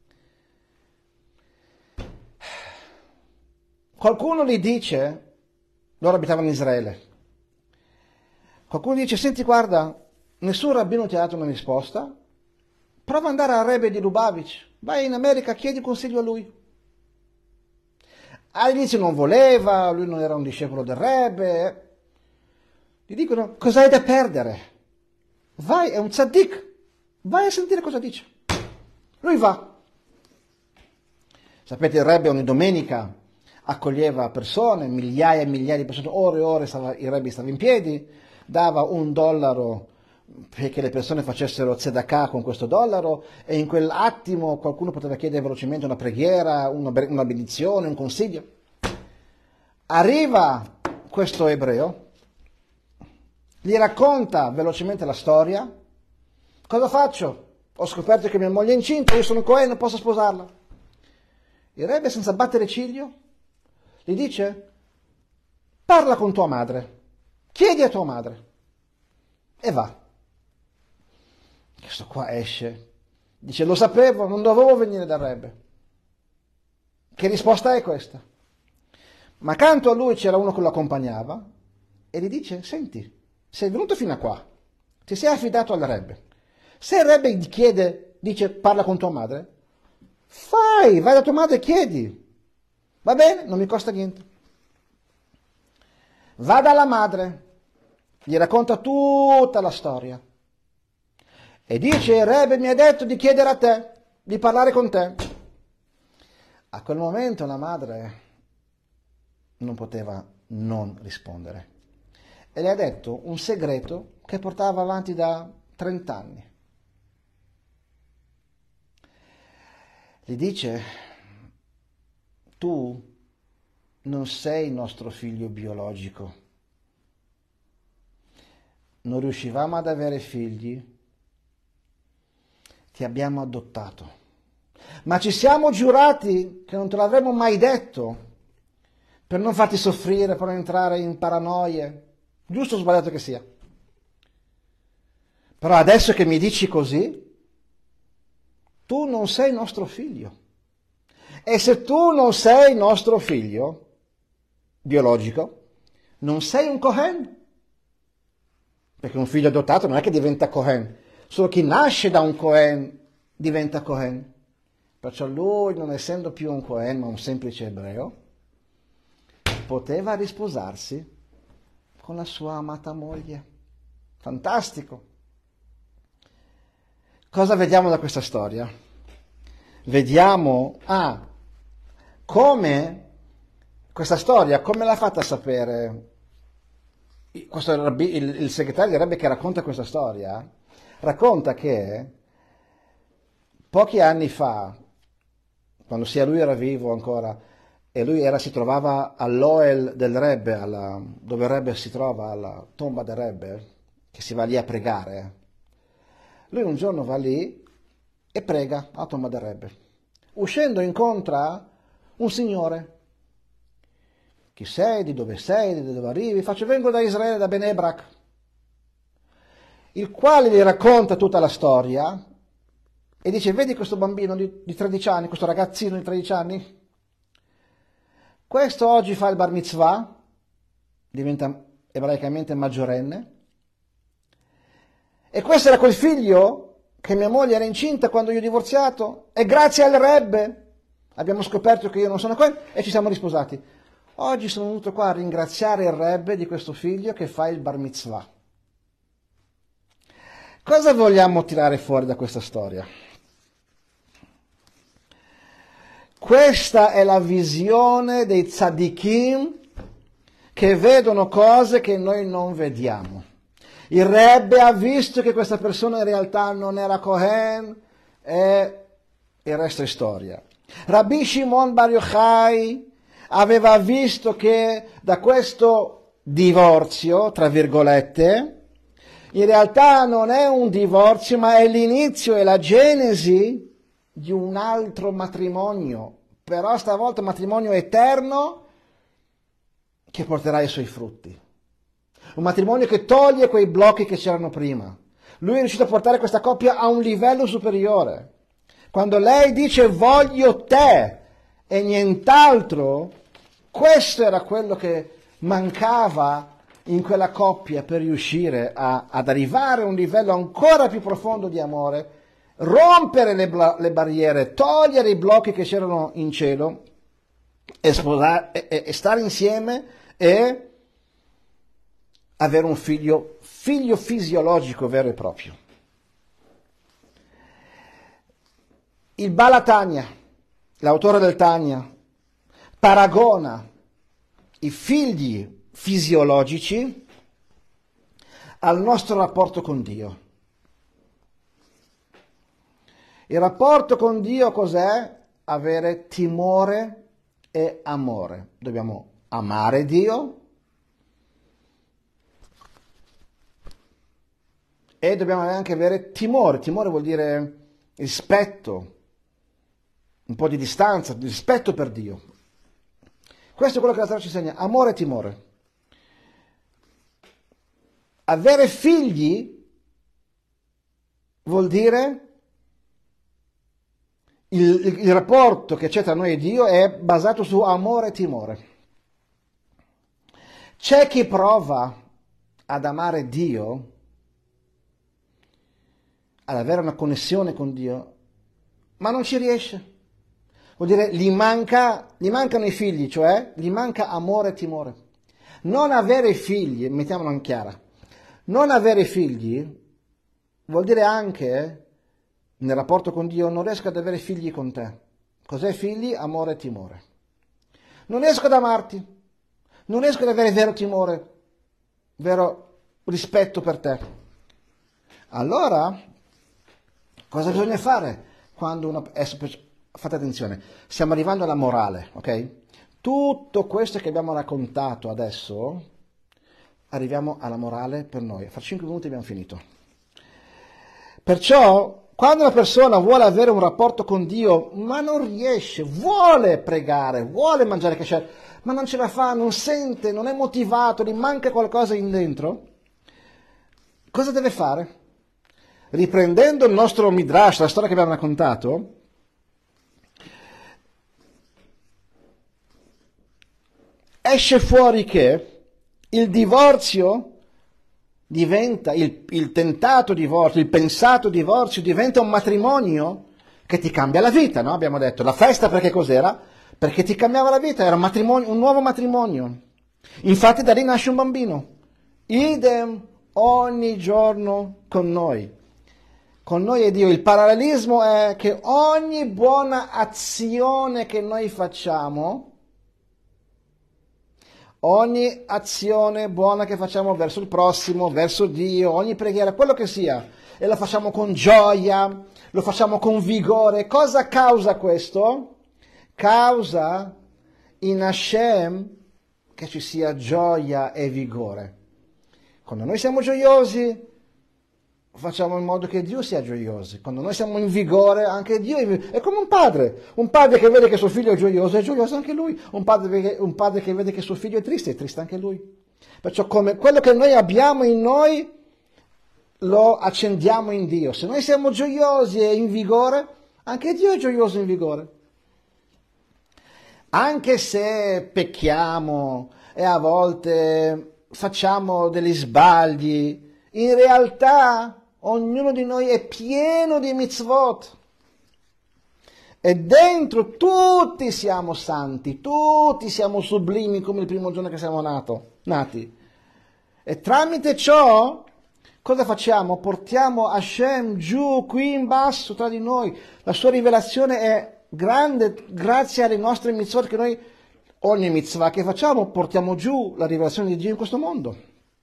Qualcuno gli dice, loro abitavano in Israele, qualcuno dice, senti guarda, nessun rabbino ti ha dato una risposta, prova ad andare al Rebbe di Lubavitch, vai in America, chiedi consiglio a lui. All'inizio non voleva, lui non era un discepolo del Rebbe. Gli dicono, cosa hai da perdere? Vai, è un tzaddik, vai a sentire cosa dice. Lui va. Sapete, il Rebbe ogni domenica accoglieva persone, migliaia e migliaia di persone, ore e ore stava, il Rebbe stava in piedi, dava un dollaro perché le persone facessero tzedakah con questo dollaro, e in quell'attimo qualcuno poteva chiedere velocemente una preghiera, una, una benedizione, un consiglio. Arriva questo ebreo, gli racconta velocemente la storia. Cosa faccio? Ho scoperto che mia moglie è incinta, io sono Cohen, non posso sposarla. Il Rebbe, senza battere ciglio, gli dice, parla con tua madre, chiedi a tua madre, e va. Questo qua esce Dice, lo sapevo, non dovevo venire dal Rebbe. Che risposta è questa? Ma accanto a lui c'era uno che lo accompagnava e gli dice, senti, sei venuto fino a qua, ti sei affidato al Rebbe. Se il Rebbe ti chiede, dice, parla con tua madre, fai, vai da tua madre e chiedi. Va bene, non mi costa niente. Va dalla madre, gli racconta tutta la storia e dice, il Rebbe mi ha detto di chiedere a te, di parlare con te. A quel momento la madre non poteva non rispondere e le ha detto un segreto che portava avanti da trent'anni. Gli dice, tu non sei nostro figlio biologico, non riuscivamo ad avere figli, ti abbiamo adottato, ma ci siamo giurati che non te l'avremmo mai detto per non farti soffrire, per non entrare in paranoie, giusto o sbagliato che sia. Però adesso che mi dici così, tu non sei nostro figlio. E se tu non sei nostro figlio biologico, non sei un Cohen. Perché un figlio adottato non è che diventa Cohen, solo chi nasce da un Cohen diventa Cohen. Perciò lui, non essendo più un Cohen ma un semplice ebreo, poteva risposarsi con la sua amata moglie. Fantastico! Cosa vediamo da questa storia? Vediamo, ah, come questa storia, come l'ha fatta sapere questo rabbi, il, il segretario del Rebbe che racconta questa storia? Racconta che pochi anni fa, quando sia lui era vivo ancora, e lui era, si trovava all'Oel del Rebbe, alla, dove il Rebbe si trova, alla tomba del Rebbe, che si va lì a pregare. Lui un giorno va lì e prega alla tomba del Rebbe. Uscendo incontra un signore. Chi sei, di dove sei, di dove arrivi? Faccio, vengo da Israele, da Bnei Brak. Il quale gli racconta tutta la storia e dice, vedi questo bambino di, di tredici anni, questo ragazzino di tredici anni? Questo oggi fa il bar mitzvah, diventa ebraicamente maggiorenne, e questo era quel figlio che mia moglie era incinta quando io ho divorziato, e grazie al Rebbe abbiamo scoperto che io non sono Cohen e ci siamo risposati. Oggi sono venuto qua a ringraziare il Rebbe di questo figlio che fa il bar mitzvah. Cosa vogliamo tirare fuori da questa storia? Questa è la visione dei tzadikim che vedono cose che noi non vediamo. Il Rebbe ha visto che questa persona in realtà non era Cohen e il resto è storia. Rabbi Shimon Bar Yochai aveva visto che da questo divorzio, tra virgolette, in realtà non è un divorzio, ma è l'inizio e la genesi di un altro matrimonio, però stavolta un matrimonio eterno che porterà i suoi frutti. Un matrimonio che toglie quei blocchi che c'erano prima. Lui è riuscito a portare questa coppia a un livello superiore. Quando lei dice voglio te e nient'altro, questo era quello che mancava in quella coppia per riuscire a, ad arrivare a un livello ancora più profondo di amore, rompere le, le barriere, togliere i blocchi che c'erano in cielo e, sposare, e, e stare insieme e avere un figlio, figlio fisiologico vero e proprio. Il Bala Tanya, l'autore del Tanya, paragona i figli fisiologici al nostro rapporto con Dio. Il rapporto con Dio cos'è? Avere timore e amore. Dobbiamo amare Dio e dobbiamo anche avere timore. Timore vuol dire rispetto, un po' di distanza, di rispetto per Dio. Questo è quello che la Torah ci insegna, amore e timore. Avere figli vuol dire il, il, il rapporto che c'è tra noi e Dio è basato su amore e timore. C'è chi prova ad amare Dio, ad avere una connessione con Dio, ma non ci riesce. Vuol dire, gli, manca, gli mancano i figli, cioè gli manca amore e timore. Non avere figli, mettiamola in chiara, non avere figli vuol dire anche, nel rapporto con Dio, non riesco ad avere figli con te. Cos'è figli? Amore e timore. Non riesco ad amarti, non riesco ad avere vero timore, vero rispetto per te. Allora, cosa bisogna fare quando uno... Fate attenzione, stiamo arrivando alla morale, ok? Tutto questo che abbiamo raccontato adesso, arriviamo alla morale per noi. Fra cinque minuti abbiamo finito. Perciò, quando una persona vuole avere un rapporto con Dio, ma non riesce, vuole pregare, vuole mangiare kasher, ma non ce la fa, non sente, non è motivato, gli manca qualcosa in dentro, cosa deve fare? Riprendendo il nostro Midrash, la storia che abbiamo raccontato, esce fuori che il divorzio diventa, il, il tentato divorzio, il pensato divorzio diventa un matrimonio che ti cambia la vita, no? Abbiamo detto, la festa perché cos'era? Perché ti cambiava la vita, era un, matrimonio, un nuovo matrimonio. Infatti da lì nasce un bambino. Idem ogni giorno con noi. Con noi è Dio. Il parallelismo è che ogni buona azione che noi facciamo, ogni azione buona che facciamo verso il prossimo, verso Dio, ogni preghiera, quello che sia, e la facciamo con gioia, lo facciamo con vigore. Cosa causa questo? Causa in Hashem che ci sia gioia e vigore. Quando noi siamo gioiosi, facciamo in modo che Dio sia gioioso. Quando noi siamo in vigore, anche Dio è, vigore. È come un padre. Un padre che vede che suo figlio è gioioso, è gioioso anche lui. Un padre, un padre che vede che suo figlio è triste, è triste anche lui. Perciò come quello che noi abbiamo in noi, lo accendiamo in Dio. Se noi siamo gioiosi e in vigore, anche Dio è gioioso e in vigore. Anche se pecchiamo e a volte facciamo degli sbagli, in realtà ognuno di noi è pieno di mitzvot e dentro tutti siamo santi, tutti siamo sublimi come il primo giorno che siamo nato, nati. E tramite ciò cosa facciamo? Portiamo Hashem giù, qui in basso, tra di noi. La sua rivelazione è grande grazie alle nostre mitzvot che noi, ogni mitzvah che facciamo, portiamo giù la rivelazione di Dio in questo mondo.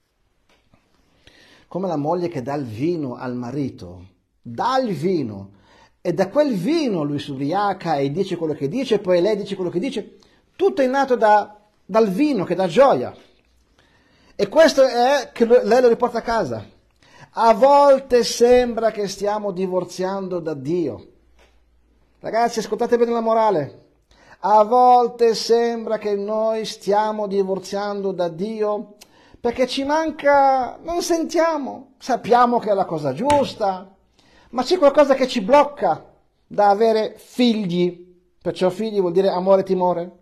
Come la moglie che dà il vino al marito, dà il vino, e da quel vino lui si ubriaca e dice quello che dice, poi lei dice quello che dice, tutto è nato da, dal vino che dà gioia. E questo è che lei lo riporta a casa. A volte sembra che stiamo divorziando da Dio. Ragazzi, ascoltate bene la morale. A volte sembra che noi stiamo divorziando da Dio perché ci manca, non sentiamo, sappiamo che è la cosa giusta, ma c'è qualcosa che ci blocca da avere figli. Perciò figli vuol dire amore e timore.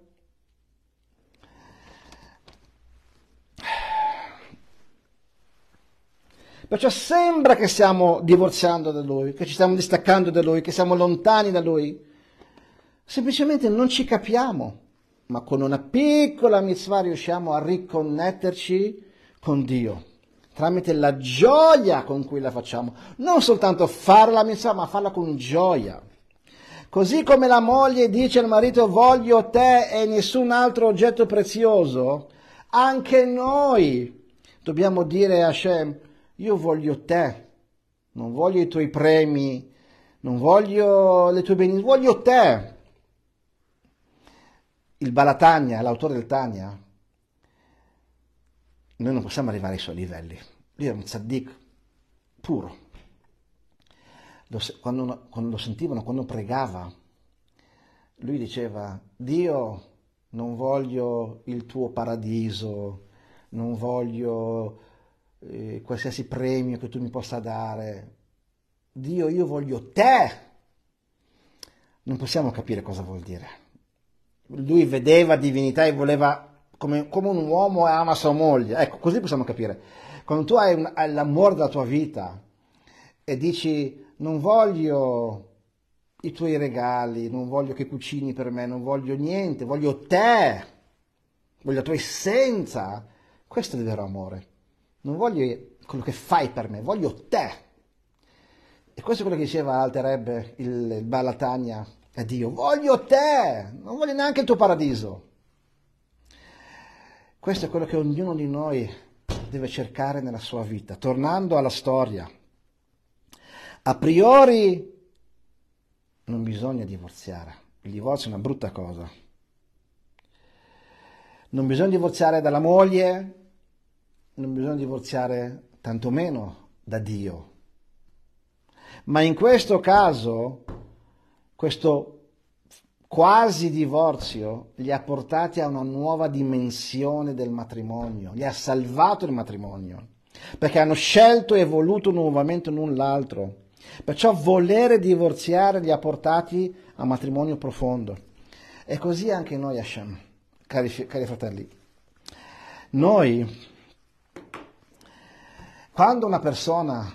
Perciò sembra che stiamo divorziando da Lui, che ci stiamo distaccando da Lui, che siamo lontani da Lui. Semplicemente non ci capiamo, ma con una piccola mitzvah riusciamo a riconnetterci con Dio, tramite la gioia con cui la facciamo. Non soltanto fare la mitzvah, ma farla con gioia. Così come la moglie dice al marito voglio te e nessun altro oggetto prezioso, anche noi dobbiamo dire a Hashem io voglio te, non voglio i tuoi premi, non voglio le tue beni, voglio te. Il Balatania, l'autore del Tania, noi non possiamo arrivare ai suoi livelli. Lui è un tzaddik puro. Lo, quando, quando lo sentivano, quando pregava, lui diceva, Dio, non voglio il tuo paradiso, non voglio eh, qualsiasi premio che tu mi possa dare. Dio, io voglio te. non possiamo capire cosa vuol dire. Lui vedeva divinità e voleva, come, come un uomo ama sua moglie, ecco, così possiamo capire. Quando tu hai, un, hai l'amore della tua vita e dici non voglio i tuoi regali, non voglio che cucini per me, non voglio niente, voglio te, voglio la tua essenza, questo è il vero amore. Non voglio quello che fai per me, voglio te. E questo è quello che diceva Alter Rebbe, il, il Balatania a Dio, voglio te, non voglio neanche il tuo paradiso. Questo è quello che ognuno di noi deve cercare nella sua vita. Tornando alla storia, a priori non bisogna divorziare, il divorzio è una brutta cosa. Non bisogna divorziare dalla moglie, non bisogna divorziare tantomeno da Dio. Ma in questo caso, questo quasi divorzio li ha portati a una nuova dimensione del matrimonio, li ha salvato il matrimonio, perché hanno scelto e voluto nuovamente l'un l'altro. Perciò volere divorziare li ha portati a matrimonio profondo. E così anche noi, Hashem, cari, cari fratelli. Noi, quando una persona...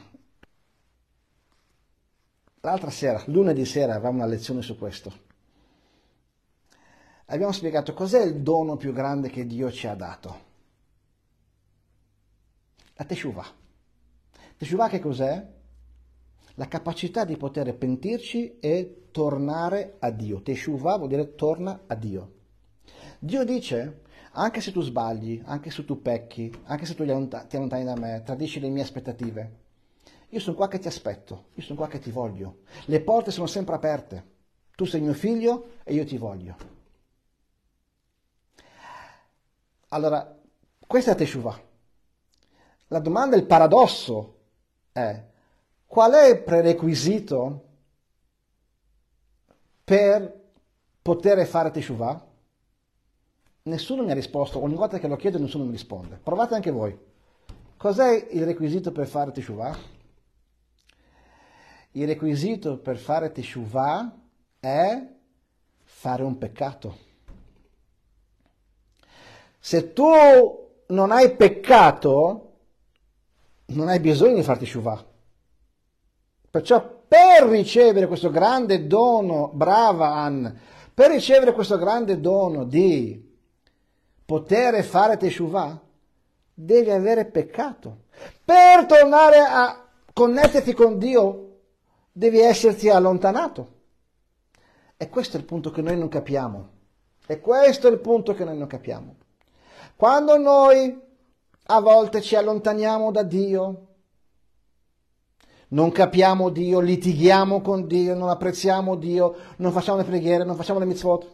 L'altra sera, lunedì sera, avevamo una lezione su questo. Abbiamo spiegato cos'è il dono più grande che Dio ci ha dato. La Teshuvah. Teshuvah che cos'è? La capacità di poter pentirci e tornare a Dio. Teshuvah vuol dire torna a Dio. Dio dice, anche se tu sbagli, anche se tu pecchi, anche se tu ti allontani da me, tradisci le mie aspettative, io sono qua che ti aspetto, io sono qua che ti voglio. Le porte sono sempre aperte. Tu sei mio figlio e io ti voglio. Allora, questa è la Teshuvah. La domanda, il paradosso è, qual è il prerequisito per poter fare Teshuvah? Nessuno mi ha risposto, ogni volta che lo chiedo nessuno mi risponde. Provate anche voi. Cos'è il requisito per fare Teshuvah? Il requisito per fare Teshuvah è fare un peccato. Se tu non hai peccato, non hai bisogno di fare Teshuvah. Perciò per ricevere questo grande dono, brava Anna, per ricevere questo grande dono di poter fare Teshuvah, devi avere peccato. Per tornare a connetterti con Dio, devi esserti allontanato. E questo è il punto che noi non capiamo. E questo è il punto che noi non capiamo. Quando noi a volte ci allontaniamo da Dio, non capiamo Dio, litighiamo con Dio, non apprezziamo Dio, non facciamo le preghiere, non facciamo le mitzvot.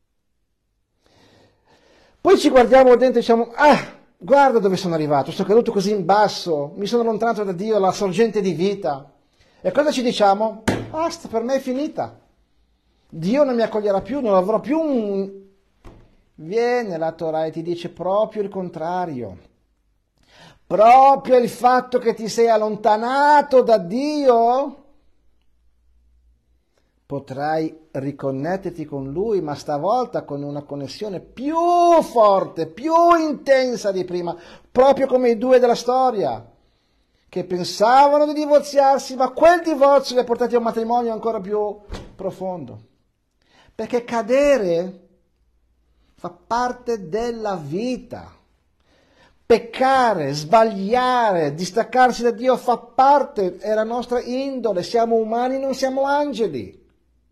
Poi ci guardiamo dentro e diciamo, ah, guarda dove sono arrivato, sono caduto così in basso, mi sono allontanato da Dio, la sorgente di vita. E cosa ci diciamo? Basta, per me è finita. Dio non mi accoglierà più, non avrò più un... Viene la Torah e ti dice proprio il contrario. Proprio il fatto che ti sei allontanato da Dio, potrai riconnetterti con Lui, ma stavolta con una connessione più forte, più intensa di prima, proprio come i due della storia, che pensavano di divorziarsi, ma quel divorzio li ha portati a un matrimonio ancora più profondo. Perché cadere fa parte della vita. Peccare, sbagliare, distaccarsi da Dio fa parte, è la nostra indole, siamo umani, non siamo angeli.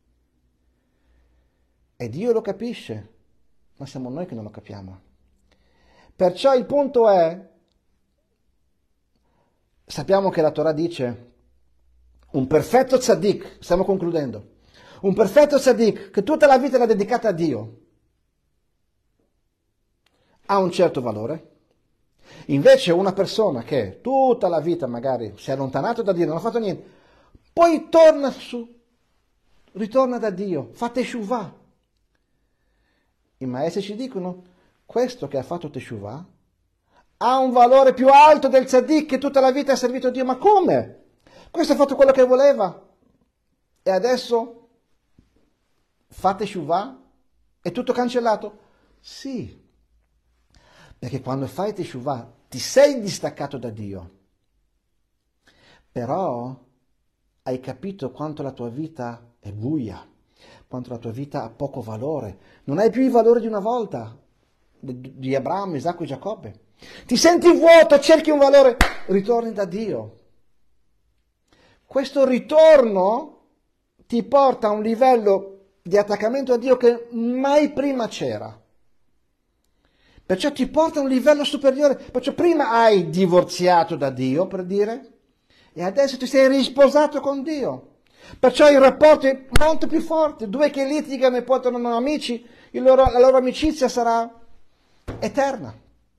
E Dio lo capisce, ma siamo noi che non lo capiamo. Perciò il punto è, sappiamo che la Torah dice, un perfetto tzaddik, stiamo concludendo, un perfetto tzaddik che tutta la vita l'ha dedicata a Dio, ha un certo valore. Invece una persona che tutta la vita magari si è allontanato da Dio, non ha fatto niente, poi torna su, ritorna da Dio, fa teshuvah. I maestri ci dicono, questo che ha fatto teshuvah ha un valore più alto del tzaddik che tutta la vita ha servito Dio. Ma come? Questo ha fatto quello che voleva e adesso fate Teshuvah, è tutto cancellato? Sì, perché quando fai Teshuvah ti sei distaccato da Dio, però hai capito quanto la tua vita è buia, quanto la tua vita ha poco valore, non hai più il valore di una volta, di Abramo, Isacco e Giacobbe. Ti senti vuoto, cerchi un valore, ritorni da Dio. Questo ritorno ti porta a un livello di attaccamento a Dio che mai prima c'era. Perciò ti porta a un livello superiore. Perciò prima hai divorziato da Dio, per dire, e adesso ti sei risposato con Dio. Perciò il rapporto è molto più forte. Due che litigano e poi tornano amici, il loro, la loro amicizia sarà eterna.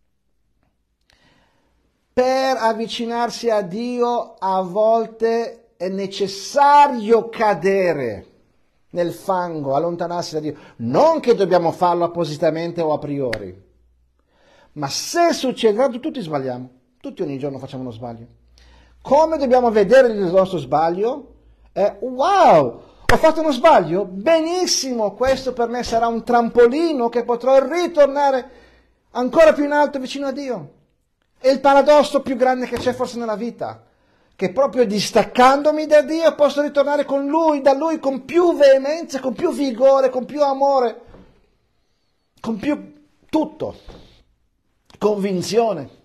Per avvicinarsi a Dio a volte è necessario cadere nel fango, allontanarsi da Dio. Non che dobbiamo farlo appositamente o a priori, ma se succederà, tutti sbagliamo, tutti ogni giorno facciamo uno sbaglio. Come dobbiamo vedere il nostro sbaglio? È wow, ho fatto uno sbaglio? Benissimo, questo per me sarà un trampolino che potrò ritornare ancora più in alto vicino a Dio. È il paradosso più grande che c'è forse nella vita, che proprio distaccandomi da Dio posso ritornare con Lui, da Lui con più veemenza, con più vigore, con più amore, con più tutto, convinzione.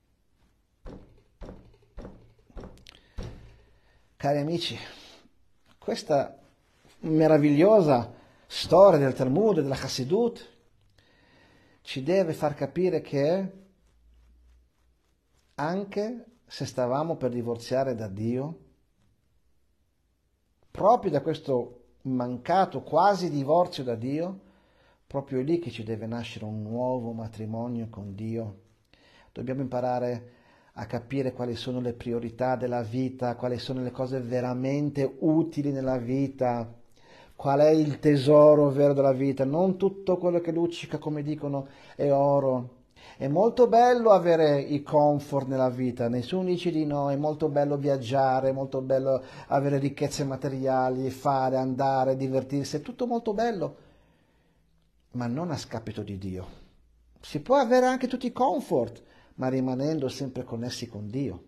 Cari amici, questa meravigliosa storia del Talmud e della Chassidut ci deve far capire che anche se stavamo per divorziare da Dio, proprio da questo mancato quasi divorzio da Dio, proprio è lì che ci deve nascere un nuovo matrimonio con Dio. Dobbiamo imparare a capire quali sono le priorità della vita, quali sono le cose veramente utili nella vita, qual è il tesoro vero della vita, non tutto quello che luccica, come dicono, è oro. È molto bello avere i comfort nella vita, nessuno dice di no, è molto bello viaggiare, è molto bello avere ricchezze materiali, fare, andare, divertirsi, è tutto molto bello, ma non a scapito di Dio. Si può avere anche tutti i comfort, ma rimanendo sempre connessi con Dio.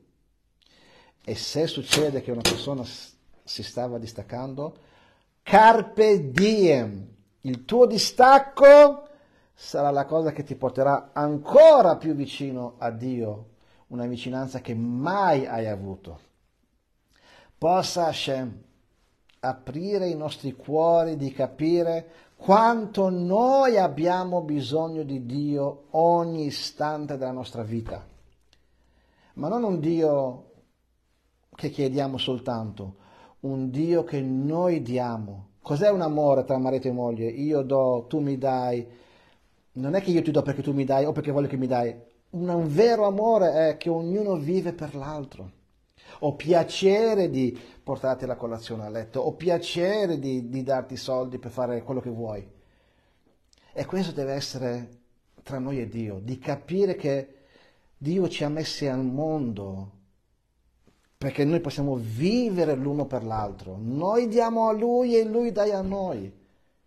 E se succede che una persona si stava distaccando, carpe diem, il tuo distacco sarà la cosa che ti porterà ancora più vicino a Dio, una vicinanza che mai hai avuto. Possa Hashem aprire i nostri cuori di capire quanto noi abbiamo bisogno di Dio ogni istante della nostra vita, ma non un Dio che chiediamo soltanto, un Dio che noi diamo. Cos'è un amore tra marito e moglie? Io do, tu mi dai. Non è che io ti do perché tu mi dai o perché voglio che mi dai. Un vero amore è che ognuno vive per l'altro. Ho piacere di portarti la colazione a letto, ho piacere di, di darti soldi per fare quello che vuoi. E questo deve essere tra noi e Dio, di capire che Dio ci ha messi al mondo perché noi possiamo vivere l'uno per l'altro. Noi diamo a Lui e Lui dà a noi.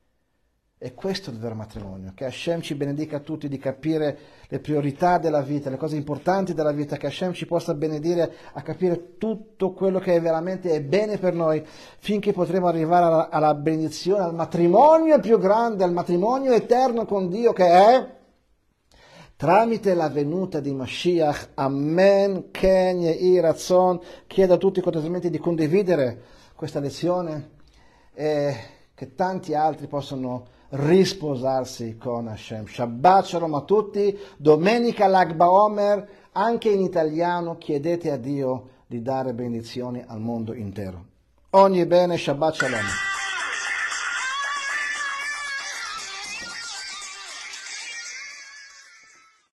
E questo è il vero matrimonio. Che Hashem ci benedica a tutti di capire le priorità della vita, le cose importanti della vita, che Hashem ci possa benedire a capire tutto quello che è veramente è bene per noi, finché potremo arrivare alla, alla benedizione, al matrimonio più grande, al matrimonio eterno con Dio, che è tramite la venuta di Mashiach. Amen, Ken, Yehi Ratzon. Chiedo a tutti cortesemente di condividere questa lezione e che tanti altri possano risposarsi con Hashem. Shabbat Shalom a tutti. Domenica Lag BaOmer, anche in italiano chiedete a Dio di dare benedizioni al mondo intero. Ogni bene, Shabbat Shalom.